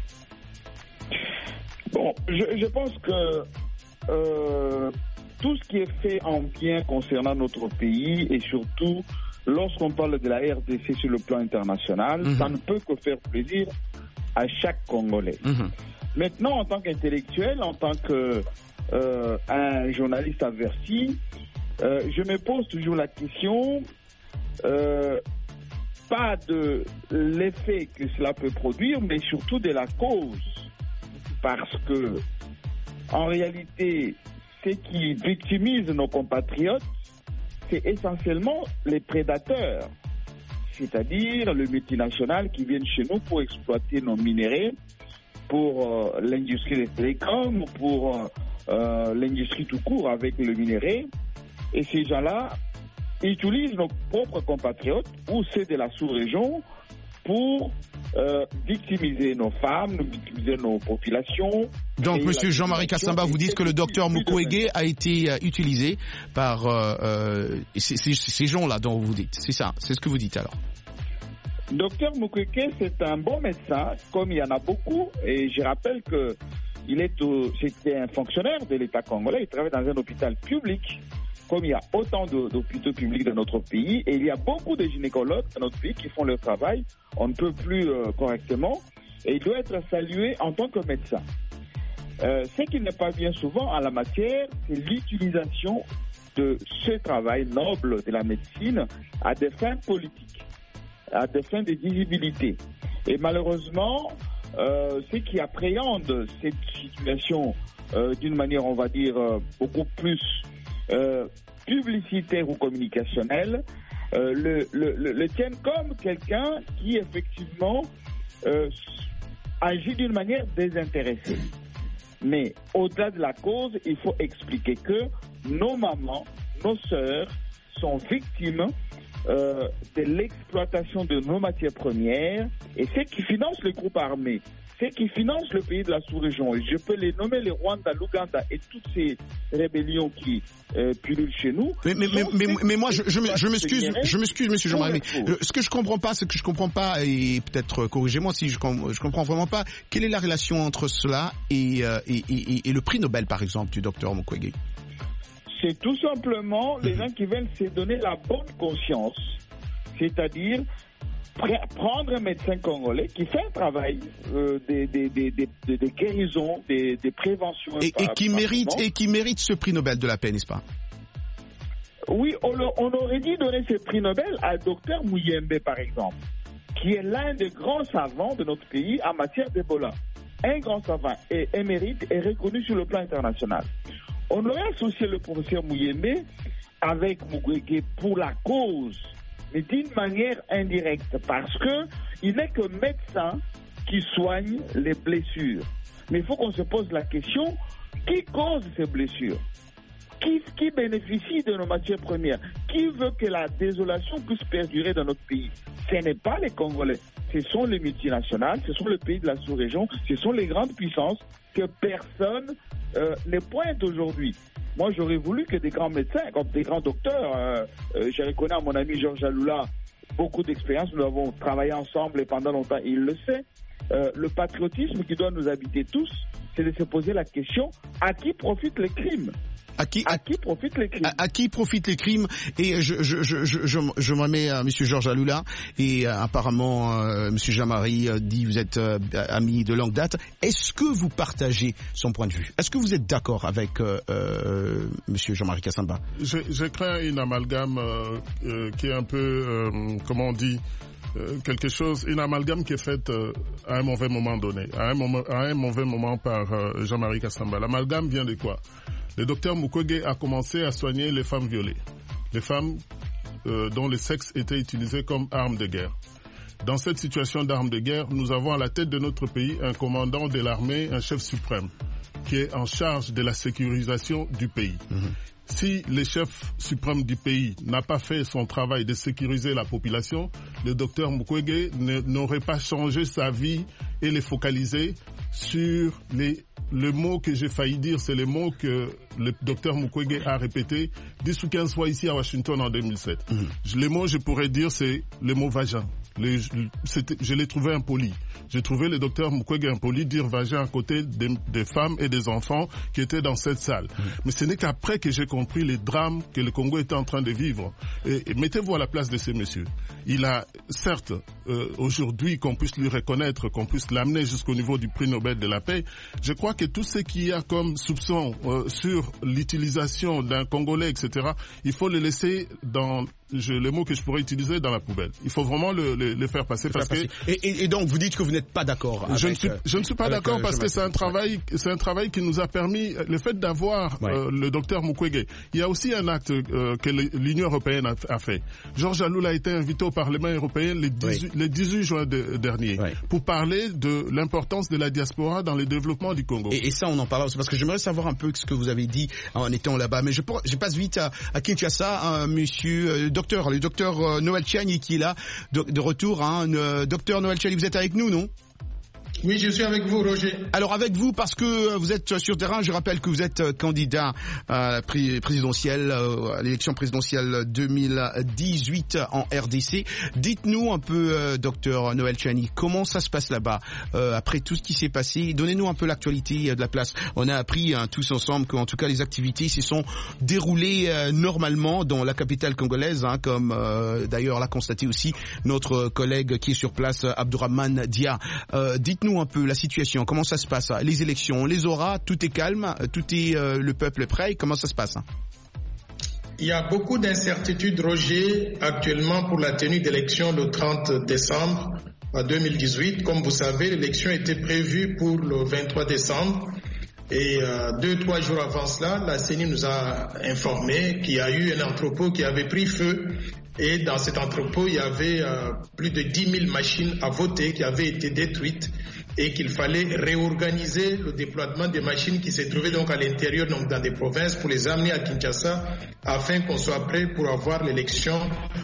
Bon, je pense que tout ce qui est fait en bien concernant notre pays et surtout lorsqu'on parle de la RDC sur le plan international, ça ne peut que faire plaisir à chaque Congolais. Maintenant, en tant qu'intellectuel, en tant qu'un journaliste averti, je me pose toujours la question, pas de l'effet que cela peut produire, mais surtout de la cause. Parce que, en réalité, ce qui victimise nos compatriotes, c'est essentiellement les prédateurs, c'est-à-dire le multinational qui viennent chez nous pour exploiter nos minéraux, pour l'industrie des télécoms, pour l'industrie tout court avec le minerai. Et ces gens-là utilisent nos propres compatriotes ou ceux de la sous-région pour victimiser nos femmes, victimiser nos populations. Donc, monsieur Jean-Marie Kassamba, vous dites que le docteur Mukwege a été utilisé par ces gens-là dont vous dites. C'est ça, c'est ce que vous dites alors. Docteur Mukwege, c'est un bon médecin, comme il y en a beaucoup, et je rappelle que c'était un fonctionnaire de l'État congolais, il travaille dans un hôpital public, comme il y a autant d'hôpitaux publics dans notre pays, et il y a beaucoup de gynécologues dans notre pays qui font leur travail, on ne peut plus correctement, et il doit être salué en tant que médecin. Ce qui n'est pas bien souvent en la matière, c'est l'utilisation de ce travail noble de la médecine à des fins politiques, à des fins de visibilité. Et malheureusement, ceux qui appréhendent cette situation d'une manière, on va dire, beaucoup plus publicitaire ou communicationnelle, le tiennent comme quelqu'un qui, effectivement, agit d'une manière désintéressée. Mais au-delà de la cause, il faut expliquer que nos mamans, nos sœurs sont victimes de l'exploitation de nos matières premières et ceux qui financent les groupes armés, ceux qui financent le pays de la sous-région, et je peux les nommer, les Rwanda, l'Ouganda et toutes ces rébellions qui pullulent chez nous. Mais moi, je m'excuse, monsieur Jean-Marie. Ce que je comprends pas, et peut-être corrigez-moi si je comprends vraiment pas, quelle est la relation entre cela et le prix Nobel, par exemple, du docteur Mukwege? C'est tout simplement les gens qui veulent se donner la bonne conscience, c'est-à-dire prendre un médecin congolais qui fait un travail de guérison, de prévention. Et qui mérite ce prix Nobel de la paix, n'est-ce pas? Oui, on aurait dû donner ce prix Nobel à Dr Muyembe, par exemple, qui est l'un des grands savants de notre pays en matière d'Ebola. Un grand savant et émérite est reconnu sur le plan international. On aurait associé le professeur Muyembe avec Mukwege pour la cause, mais d'une manière indirecte, parce que il n'est que médecin qui soigne les blessures. Mais il faut qu'on se pose la question, qui cause ces blessures? Qui bénéficie de nos matières premières? Qui veut que la désolation puisse perdurer dans notre pays? Ce n'est pas les Congolais, ce sont les multinationales, ce sont les pays de la sous-région, ce sont les grandes puissances que personne ne pointe aujourd'hui. Moi, j'aurais voulu que des grands médecins, comme des grands docteurs, je reconnais à mon ami Georges Aloula beaucoup d'expérience, nous avons travaillé ensemble et pendant longtemps, il le sait. Le patriotisme qui doit nous habiter tous, c'est de se poser la question, à qui profitent les crimes? À qui profitent les crimes? À qui profitent les crimes? Et je me remets à M. Georges Aloula et apparemment M. Jean-Marie dit vous êtes amis de longue date. Est-ce que vous partagez son point de vue? Est-ce que vous êtes d'accord avec M. Jean-Marie Kassamba? Je crains une amalgame qui est un peu, comment on dit, quelque chose, une amalgame qui est faite à un mauvais moment donné, à un mauvais moment par Jean-Marie Kassamba. L'amalgame vient de quoi? Le docteur Mukwege a commencé à soigner les femmes violées, les femmes dont le sexe était utilisé comme arme de guerre. Dans cette situation d'arme de guerre, nous avons à la tête de notre pays un commandant de l'armée, un chef suprême, qui est en charge de la sécurisation du pays. Si le chef suprême du pays n'a pas fait son travail de sécuriser la population, le docteur Mukwege n'aurait pas changé sa vie et les focaliser sur le mot que j'ai failli dire, c'est le mot que le docteur Mukwege a répété 10 ou 15 fois ici à Washington en 2007. Le mot, je pourrais dire, c'est le mot vagin. Je l'ai trouvé impoli. J'ai trouvé le docteur Mukwege impoli dire vagin à côté des femmes et des enfants qui étaient dans cette salle. Mais ce n'est qu'après que j'ai compris les drames que le Congo était en train de vivre. Et mettez-vous à la place de ces messieurs. Il a, certes, aujourd'hui, qu'on puisse lui reconnaître, qu'on puisse l'amener jusqu'au niveau du prix Nobel de la paix, je crois que tout ce qu'il y a comme soupçon sur l'utilisation d'un Congolais, etc., il faut le laisser dans le mot que je pourrais utiliser dans la poubelle. Il faut vraiment le faire passer parce que... Et donc, vous dites que vous n'êtes pas d'accord avec... Je ne suis pas d'accord parce que c'est un travail qui nous a permis, le fait d'avoir le docteur Mukwege. Il y a aussi un acte que l'Union européenne a fait. Georges Aloula a été invité au Parlement européen le 18 juin dernier pour parler de l'importance de la diaspora dans le développement du Congo. Et ça, on en parle aussi parce que j'aimerais savoir un peu ce que vous avez dit en étant là-bas. Mais je passe vite à Kinshasa, monsieur... le docteur Noël Tchani qui est là, de retour. Docteur Noël Tchani, vous êtes avec nous, non? Oui, je suis avec vous, Roger. Alors avec vous, parce que vous êtes sur terrain, je rappelle que vous êtes candidat à l'élection présidentielle 2018 en RDC. Dites-nous un peu, docteur Noël Tchani, comment ça se passe là-bas après tout ce qui s'est passé? Donnez-nous un peu l'actualité de la place. On a appris tous ensemble qu'en tout cas les activités se sont déroulées normalement dans la capitale congolaise, comme d'ailleurs l'a constaté aussi notre collègue qui est sur place, Abdourahmane Dia. Dites-nous un peu la situation, comment ça se passe? Les élections, on les aura, tout est calme, le peuple est prêt, comment ça se passe? Il y a beaucoup d'incertitudes, Roger, actuellement pour la tenue d'élections le 30 décembre 2018. Comme vous savez, l'élection était prévue pour le 23 décembre. Et 2-3 jours avant cela, la CENI nous a informé qu'il y a eu un entrepôt qui avait pris feu. Et dans cet entrepôt, il y avait plus de 10 000 machines à voter qui avaient été détruites et qu'il fallait réorganiser le déploiement des machines qui se trouvaient donc à l'intérieur, donc dans des provinces, pour les amener à Kinshasa afin qu'on soit prêt pour avoir l'élection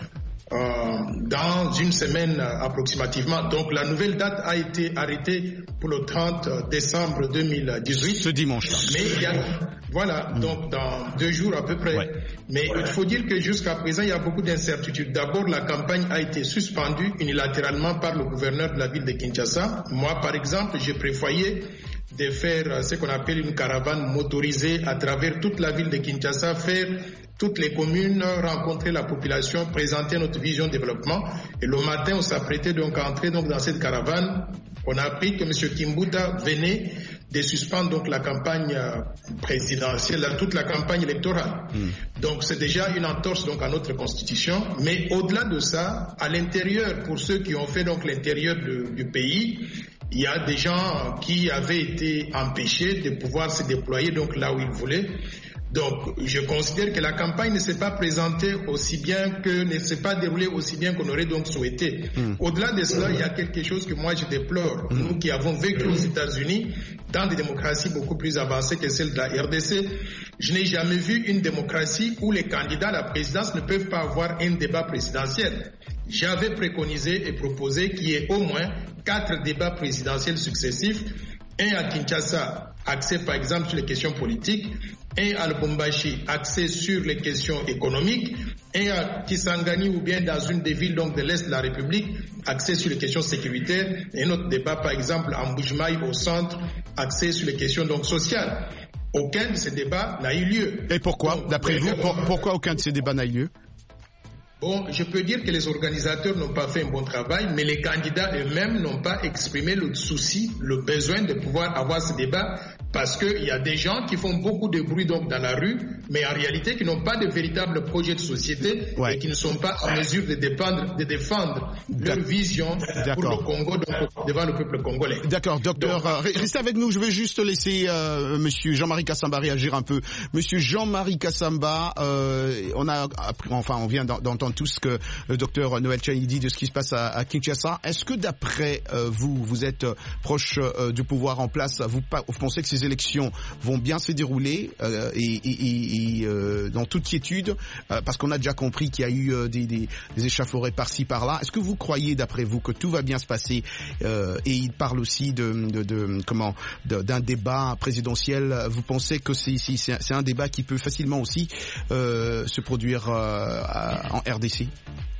dans une semaine approximativement. Donc la nouvelle date a été arrêtée pour le 30 décembre 2018. Ce dimanche-là. Mais donc dans 2 jours à peu près. Mais il faut dire que jusqu'à présent, il y a beaucoup d'incertitudes. D'abord, la campagne a été suspendue unilatéralement par le gouverneur de la ville de Kinshasa. Moi, par exemple, j'ai prévoyé de faire ce qu'on appelle une caravane motorisée à travers toute la ville de Kinshasa, faire toutes les communes, rencontrer la population, présenter notre vision de développement. Et le matin, on s'apprêtait donc à entrer donc dans cette caravane. On a appris que M. Kimbuta venait de suspendre donc la campagne présidentielle, toute la campagne électorale. Donc c'est déjà une entorse donc à notre constitution. Mais au-delà de ça, à l'intérieur, pour ceux qui ont fait donc l'intérieur du pays, il y a des gens qui avaient été empêchés de pouvoir se déployer donc là où ils voulaient. Donc, je considère que la campagne ne s'est pas présentée aussi bien ne s'est pas déroulée aussi bien qu'on aurait donc souhaité. Au-delà de cela, il y a quelque chose que moi je déplore. Nous qui avons vécu aux États-Unis, dans des démocraties beaucoup plus avancées que celle de la RDC, je n'ai jamais vu une démocratie où les candidats à la présidence ne peuvent pas avoir un débat présidentiel. J'avais préconisé et proposé qu'il y ait au moins 4 débats présidentiels successifs, un à Kinshasa, axé par exemple sur les questions politiques, un à Lubumbashi, axé sur les questions économiques, un à Kisangani ou bien dans une des villes donc de l'Est de la République, axé sur les questions sécuritaires, et un autre débat par exemple à Mbujimaï au centre, axé sur les questions donc sociales. Aucun de ces débats n'a eu lieu. Et pourquoi, d'après vous, pourquoi aucun de ces débats n'a eu lieu? Bon, je peux dire que les organisateurs n'ont pas fait un bon travail, mais les candidats eux-mêmes n'ont pas exprimé le souci, le besoin de pouvoir avoir ce débat, parce qu'il y a des gens qui font beaucoup de bruit donc dans la rue, mais en réalité qui n'ont pas de véritable projet de société et qui ne sont pas en mesure de défendre leur vision pour le Congo, donc devant le peuple congolais. D'accord, docteur, restez avec nous, je vais juste laisser monsieur Jean-Marie Kassamba réagir un peu. Monsieur Jean-Marie Kassamba, on vient d'entendre tout ce que le docteur Noël Tchani dit de ce qui se passe à Kinshasa. Est-ce que d'après vous êtes proche du pouvoir en place, vous pensez que ces élections vont bien se dérouler et dans toute quiétude, parce qu'on a déjà compris qu'il y a eu des échauffourées par-ci par-là. Est-ce que vous croyez, d'après vous, que tout va bien se passer? Et il parle aussi d'un débat présidentiel. Vous pensez que c'est un débat qui peut facilement aussi se produire en RDC?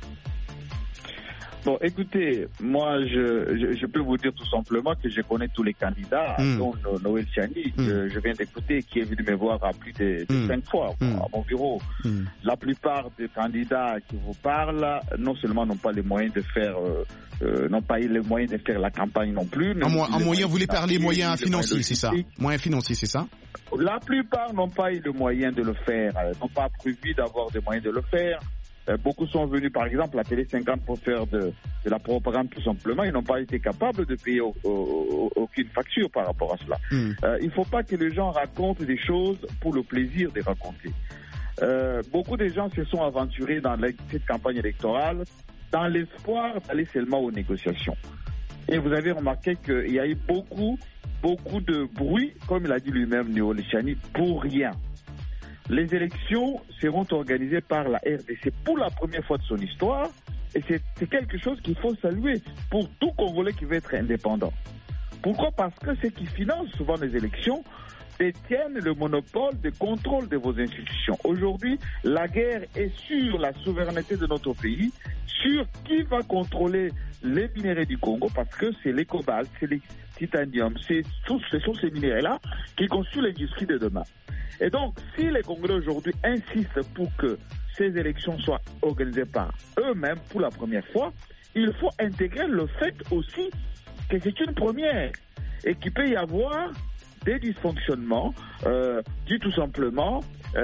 Bon, écoutez, moi, je peux vous dire tout simplement que je connais tous les candidats, dont Noël Tchani, que je viens d'écouter, qui est venu me voir à plus de 5 fois à mon bureau. La plupart des candidats qui vous parlent, non seulement n'ont pas les moyens de faire, n'ont pas eu les moyens de faire la campagne non plus. En moyen, vous voulez parler moyens financiers, c'est ça? Moyens financiers, c'est ça? La plupart n'ont pas eu le moyen de le faire, n'ont pas prévu d'avoir des moyens de le faire. Beaucoup sont venus, par exemple, à Télé 50 pour faire de la propagande tout simplement. Ils n'ont pas été capables de payer aucune facture par rapport à cela. Il ne faut pas que les gens racontent des choses pour le plaisir de raconter. Beaucoup de gens se sont aventurés dans cette campagne électorale dans l'espoir d'aller seulement aux négociations. Et vous avez remarqué qu'il y a eu beaucoup de bruit, comme il a dit lui-même, Noël Tchani, pour rien. Les élections seront organisées par la RDC pour la première fois de son histoire, et c'est quelque chose qu'il faut saluer pour tout Congolais qui veut être indépendant. Pourquoi? Parce que ceux qui financent souvent les élections détiennent le monopole de contrôle de vos institutions. Aujourd'hui, la guerre est sur la souveraineté de notre pays, sur qui va contrôler les minéraux du Congo, parce que c'est les cobalt, c'est les titanium, ce sont ces minéraux-là qui constituent l'industrie de demain. Et donc, si les Congolais aujourd'hui insistent pour que ces élections soient organisées par eux-mêmes pour la première fois, il faut intégrer le fait aussi que c'est une première et qu'il peut y avoir des dysfonctionnements dus tout simplement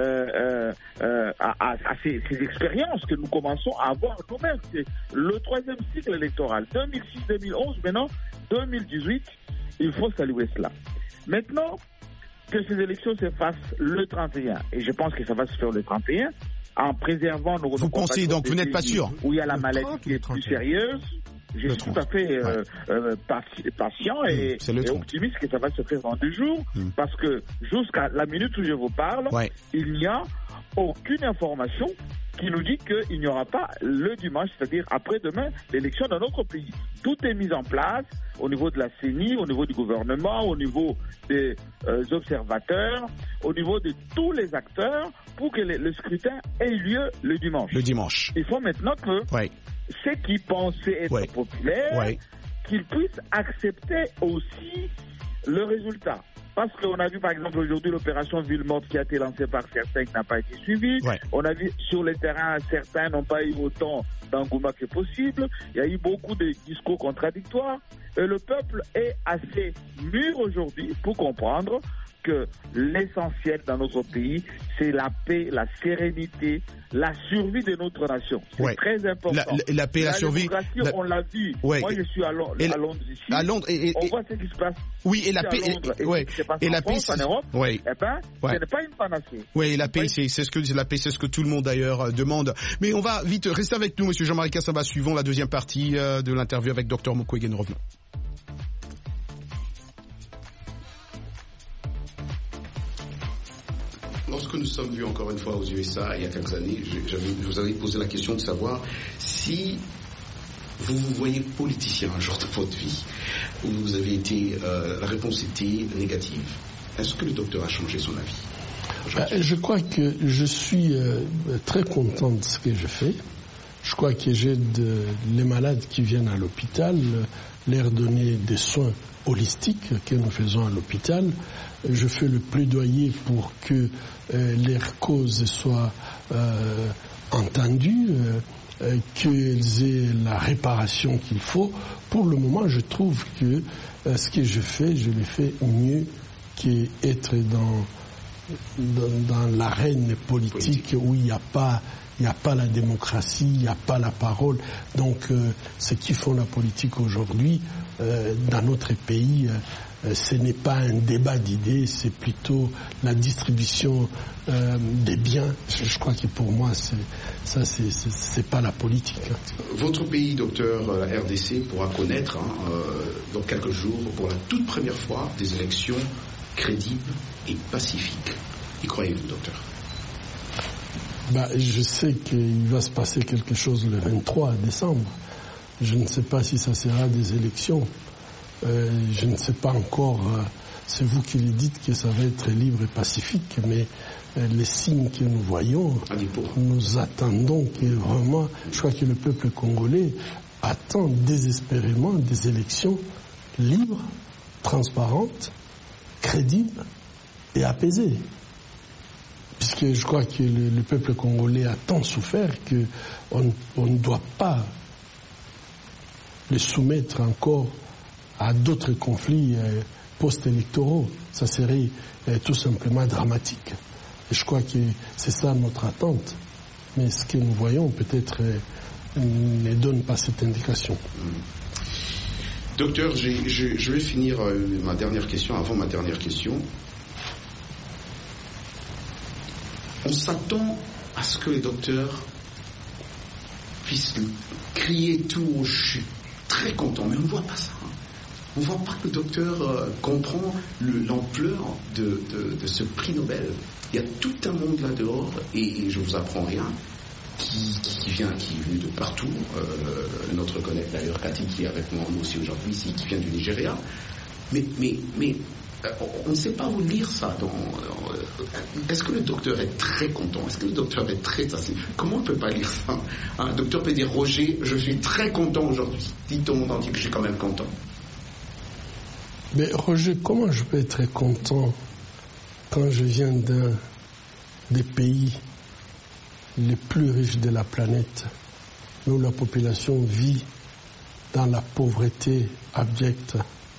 à ces expériences que nous commençons à avoir nous-mêmes. C'est le 3e cycle électoral, 2006-2011, maintenant 2018, il faut saluer cela. Maintenant, que ces élections se fassent le 31, et je pense que ça va se faire le 31, en préservant nos... Vous pensez donc, vous n'êtes pas sûr? Où il y a la maladie qui est plus sérieuse. Je suis tout à fait patient et optimiste que ça va se faire dans 2 jours, parce que jusqu'à la minute où je vous parle, il n'y a aucune information qui nous dit qu'il n'y aura pas le dimanche, c'est-à-dire après-demain, l'élection dans notre pays. Tout est mis en place au niveau de la CENI, au niveau du gouvernement, au niveau des observateurs, au niveau de tous les acteurs pour que le scrutin ait lieu le dimanche. Le dimanche. Il faut maintenant que ceux qui pensaient être populaires, qu'ils puissent accepter aussi le résultat. Parce qu'on a vu par exemple aujourd'hui l'opération Ville Morte qui a été lancée par certains qui n'a pas été suivie. On a vu sur le terrain, certains n'ont pas eu autant d'engouement que possible. Il y a eu beaucoup de discours contradictoires. Et le peuple est assez mûr aujourd'hui pour comprendre que l'essentiel dans notre pays, c'est la paix, la sérénité, la survie de notre nation. C'est très important. La paix, la survie. On l'a vu. Ouais. Moi, je suis à Londres ici. À Londres on voit ce qui se passe. Oui, et la paix. Et la paix, en Europe. Oui. Eh ben, ce n'est pas une panacée. Oui, et la paix, c'est ce que tout le monde d'ailleurs demande. Mais on va vite rester avec nous, Monsieur Jean-Marie Kassamba. Suivons la deuxième partie de l'interview avec Dr Mukwege. Nous revenons. Lorsque nous sommes vus encore une fois aux USA il y a quelques années, je vous avais posé la question de savoir si vous vous voyez politicien un jour de votre vie, où vous avez été, la réponse était négative. Est-ce que le docteur a changé son avis? Je crois que je suis très content de ce que je fais. Je crois que j'ai les malades qui viennent à l'hôpital, leur donner des soins holistiques que nous faisons à l'hôpital. Je fais le plaidoyer pour que leurs causes soient entendues, qu'elles aient la réparation qu'il faut. Pour le moment, je trouve que ce que je le fais mieux qu'être dans l'arène politique où il n'y a pas la démocratie, il n'y a pas la parole. Donc, ceux qui font la politique aujourd'hui, dans notre pays, ce n'est pas un débat d'idées, c'est plutôt la distribution des biens. Je crois que pour moi, c'est pas la politique. Votre pays, docteur, la RDC, pourra connaître dans quelques jours, pour la toute première fois, des élections crédibles et pacifiques. Y croyez-vous, docteur? Je sais qu'il va se passer quelque chose le 23 décembre. Je ne sais pas si ça sera des élections. Je ne sais pas encore. C'est vous qui le dites que ça va être libre et pacifique, mais les signes que nous voyons, nous attendons que vraiment, je crois que le peuple congolais attend désespérément des élections libres, transparentes, crédibles et apaisées. Puisque je crois que le peuple congolais a tant souffert qu'on ne doit pas le soumettre encore à d'autres conflits post-électoraux. Ça serait tout simplement dramatique. Et je crois que c'est ça notre attente. Mais ce que nous voyons peut-être ne donne pas cette indication. Docteur, je vais finir ma dernière question, avant ma dernière question. On s'attend à ce que les docteurs puissent crier tout haut, je suis très content, mais on ne voit pas ça. On ne voit pas que le docteur comprend l'ampleur de ce prix Nobel. Il y a tout un monde là dehors, et je ne vous apprends rien, qui est venu de partout. Notre collègue d'ailleurs, Cathy, qui est avec moi aussi aujourd'hui ici, qui vient du Nigeria. Mais on ne sait pas vous lire ça. Est-ce que le docteur est très content? Est-ce que le docteur est très... Comment on ne peut pas lire ça? Un docteur peut dire, Roger, je suis très content aujourd'hui. Dites au monde entier que je suis quand même content. Mais Roger, comment je peux être très content quand je viens d'un des pays les plus riches de la planète, où la population vit dans la pauvreté abjecte,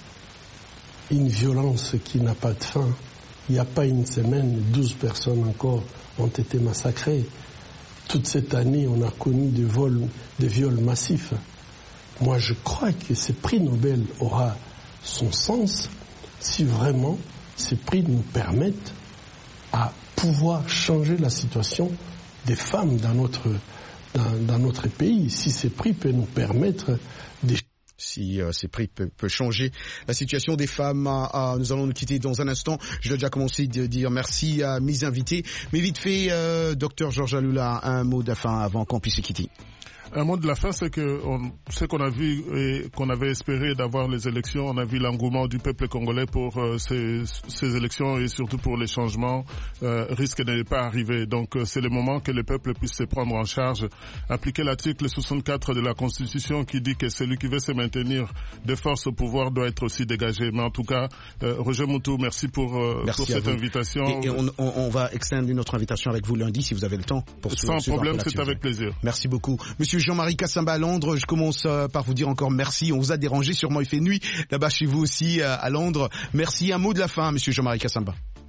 une violence qui n'a pas de fin. Il n'y a pas une semaine, 12 personnes encore ont été massacrées. Toute cette année, on a connu des viols massifs. Moi, je crois que ce prix Nobel aura son sens si vraiment ces prix nous permettent à pouvoir changer la situation des femmes dans notre pays. Si ces prix peuvent nous permettre si ces prix peuvent changer la situation des femmes. Nous allons nous quitter dans un instant. Je dois déjà commencer à dire merci à mes invités. Mais vite fait, docteur Georges Alula, un mot de la fin avant qu'on puisse se quitter. Un mot de la fin, c'est que ce qu'on a vu et qu'on avait espéré d'avoir les élections, on a vu l'engouement du peuple congolais pour ces élections et surtout pour les changements risque de ne pas arriver. Donc c'est le moment que le peuple puisse se prendre en charge, appliquer l'article 64 de la Constitution qui dit que celui qui veut se maintenir de force au pouvoir doit être aussi dégagé. Mais en tout cas, Roger Moutou, merci pour cette invitation. Et on va extendre notre invitation avec vous lundi si vous avez le temps. Sans problème, c'est avec plaisir. Merci beaucoup. Monsieur Jean-Marie Kassamba à Londres, je commence par vous dire encore merci. On vous a dérangé, sûrement il fait nuit là-bas chez vous aussi à Londres. Merci. Un mot de la fin, monsieur Jean-Marie Kassamba.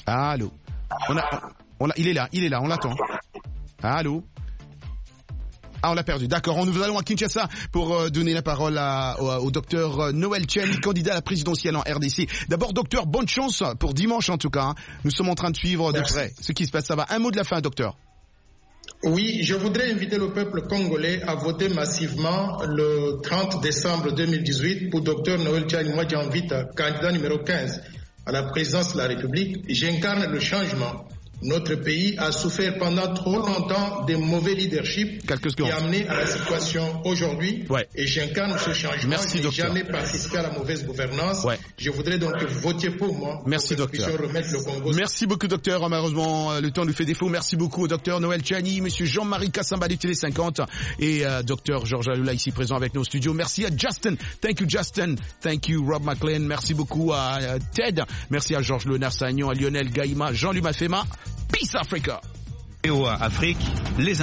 Allô. Il est là, on l'attend. Allô. Ah, on l'a perdu. D'accord. Nous allons à Kinshasa pour donner la parole au docteur Noël Tchani, candidat à la présidentielle en RDC. D'abord, docteur, bonne chance pour dimanche en tout cas. Nous sommes en train de suivre de près ce qui se passe. Ça va. Un mot de la fin, docteur. Oui, je voudrais inviter le peuple congolais à voter massivement le 30 décembre 2018 pour docteur Noël Tchani. Moi, j'invite candidat numéro 15 à la présidence de la République. J'incarne le changement. Notre pays a souffert pendant trop longtemps de mauvais leadership qui a amené à la situation aujourd'hui. Ouais. Et j'incarne ce changement. Merci, je n'ai jamais participé à la mauvaise gouvernance. Ouais. Je voudrais donc voter pour moi. Merci, pour que nous puissions remettre le Congo. Merci beaucoup, docteur. Malheureusement, le temps nous fait défaut. Merci beaucoup au docteur Noël Tchani, monsieur Jean-Marie Kassamba du Télé 50 et docteur Georges Aloula ici présent avec nos studios. Merci à Justin. Thank you, Justin. Thank you, Rob McLean. Merci beaucoup à Ted. Merci à Georges Lenard-Sagnon, à Lionel Gaïma, Jean-Luc Mafema. Peace Africa. VOA Afrique, les